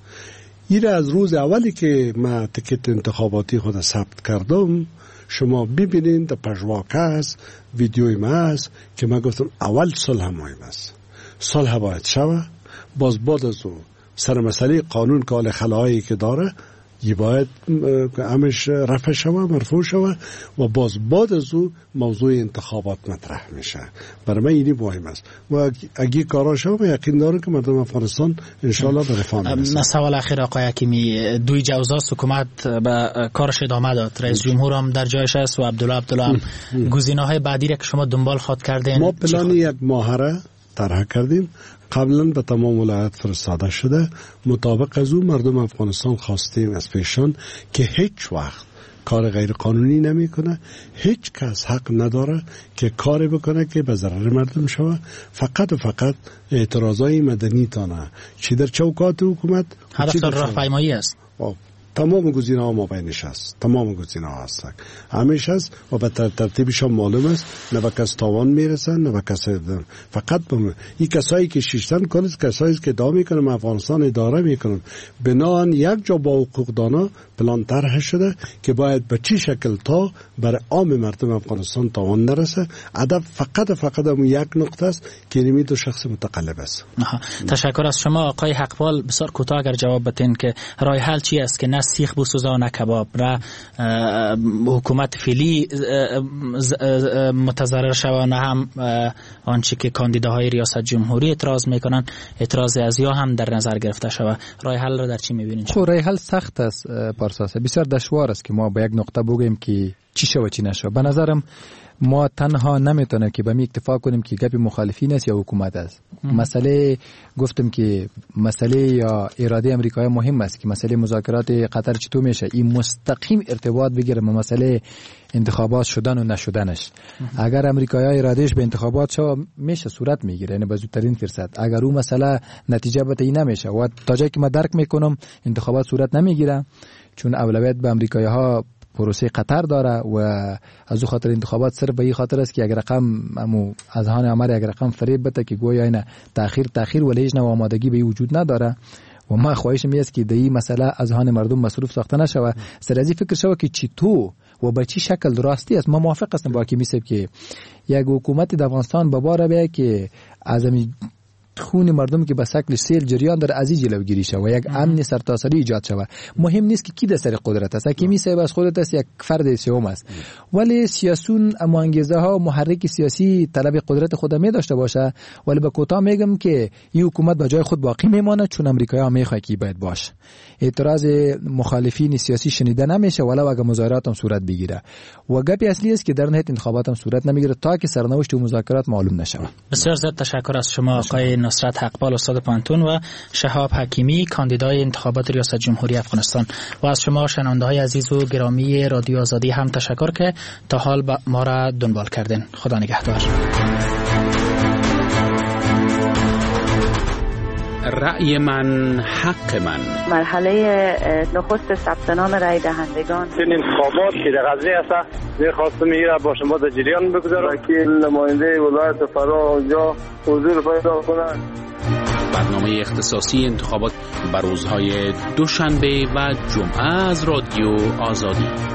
این از روز اولی که ما تکت انتخاباتی خود ثبت کردم شما ببینید در پژواک است، ویدیوی ما است که من گفتم اول صلح مهم است. صلح باید شود. باز بعد از اون سر مسئله قانون که حال خلاهایی که داره یه باید همش رفع شود، مرفوع شود و باز بعد از اون موضوع انتخابات مطرح میشه. برای من اینی مهم است و اگه کارا شود من یقین دارم که مردم افغانستان انشالله به رفاه میرسن. سوال اخیر آقای حکیمی، دوی جوزاست حکومت به کارش ادامه داد، رئیس جمهور هم در جایش است و عبدالله عبدالله هم گزینه‌های بعدی را که شما دنبال خواد کردین. ما پلان یک ماهره طرح کردیم، قبلا به تمام ولایت فرستاده شده. مطابق از اون مردم افغانستان خواستیم از پیشان که هیچ وقت کار غیر قانونی نمی کنه. هیچ کس حق نداره که کاری بکنه که به ضرر مردم شود. فقط و فقط اعتراضای مدنی تانه چی در چوکات حکومت هدف راهپیمایی است. تمام گزینه ها ما بینش است، تمام گزینه ها هستن همیشه است و به ترتیبش هم معلوم است. نه به کس تاوان میرسن نه به کس فقط به این کسایی که شیشتن کنه کسایی که ادعا میکنن افغانستان اداره میکنن بنان یک جا با حقوق دانا پلان طرح شده که باید به چی شکل تا برای عام مردم افغانستان تاوان نرسه. هدف فقط فقط هم یک نقطه است که نمی دو شخص متقلب است. تشکر از شما آقای حقپال. بسیار کوتاه اگر جواب بدین که راه حل چی است که نه سیخ بسوزا نه کباب را حکومت فعلی متضرر شود نه هم آنچه که کاندیداهای ریاست جمهوری اعتراض میکنن اعتراض از یا هم در نظر گرفته شود. راه حل را در چی میبینید؟ خب راه حل سخت است پارسا، بسیار دشوار است که ما با یک نقطه بگیم که چی شود چی نشود. به نظرم ما تنها نمیتونیم که به می اکتفا کنیم که گپ مخالفین است یا حکومت است. مسئله گفتم که مسئله یا اراده امریکایی مهم است که مسئله مذاکرات قطر چطور میشه این مستقیم ارتباط بگیره با مسئله انتخابات شدن و نشدنش. اگر امریکایی ارادهش به انتخابات شو میشه صورت میگیره، یعنی به زودترین فرصت. اگر اون مسئله نتیجه بده این نمیشه و تا جایی که ما درک میکنم انتخابات صورت نمیگیره چون اولویت به امریکایی ها پروسه قطر داره و از او خاطر انتخابات صرف به این خاطر است که اگر رقم امو از هان عمر اگر رقم فریب بده که گویا اینا تاخیر تاخیر ولی هیچ نوع آمادگی به وجود نداره و ما خواهش می است که در این مسئله از هان مردم مصروف ساخته نشوه. سر از این فکر شوه که چی تو و به چی شکل درستی است. ما موافق هستم با کی میسب که یک حکومت در افغانستان به بار بیاید که از خون مردم که به شکل سیل جریان در از جلوگیری شود و یک امن سرتاسری ایجاد شود. مهم نیست که کی در سر قدرت است، حکیمی صاحب از خودت است، یک فرد سوم است، ولی سیاسون اما انگیزه ها محرک سیاسی طلب قدرت خود می داشته باشه. ولی به کوتاه میگم که این حکومت به جای خود باقی میمانه، چون امریکایی‌ها میخواد که باید باشه. اعتراض مخالفین سیاسی شنیده نمیشه ولو اگه مظاهرات هم صورت بگیره و گپی اصلی است که در نهایت انتخابات هم صورت نمیگیره تا که سرنوشت و مذاکرات معلوم نشه. بسیار زیاد تشکر از شما آقای نصرت حقپال استاد پانتون و شهاب حکیمی کاندیدای انتخابات ریاست جمهوری افغانستان و از شما شنونده‌های عزیز و گرامی رادیو آزادی هم تشکر که تا حال ما را دنبال کردین. خدا نگهدار. رأی من حق من. مرحله نخست ثبت نام رای دهندگان. این انتخابات که در قضیه است درخواست میگیره با شما در جریان بگذارم که نماینده ولایت فرا اونجا حضور پیدا کنند. برنامه اختصاصی انتخابات بر روزهای دوشنبه و جمعه از رادیو آزادی.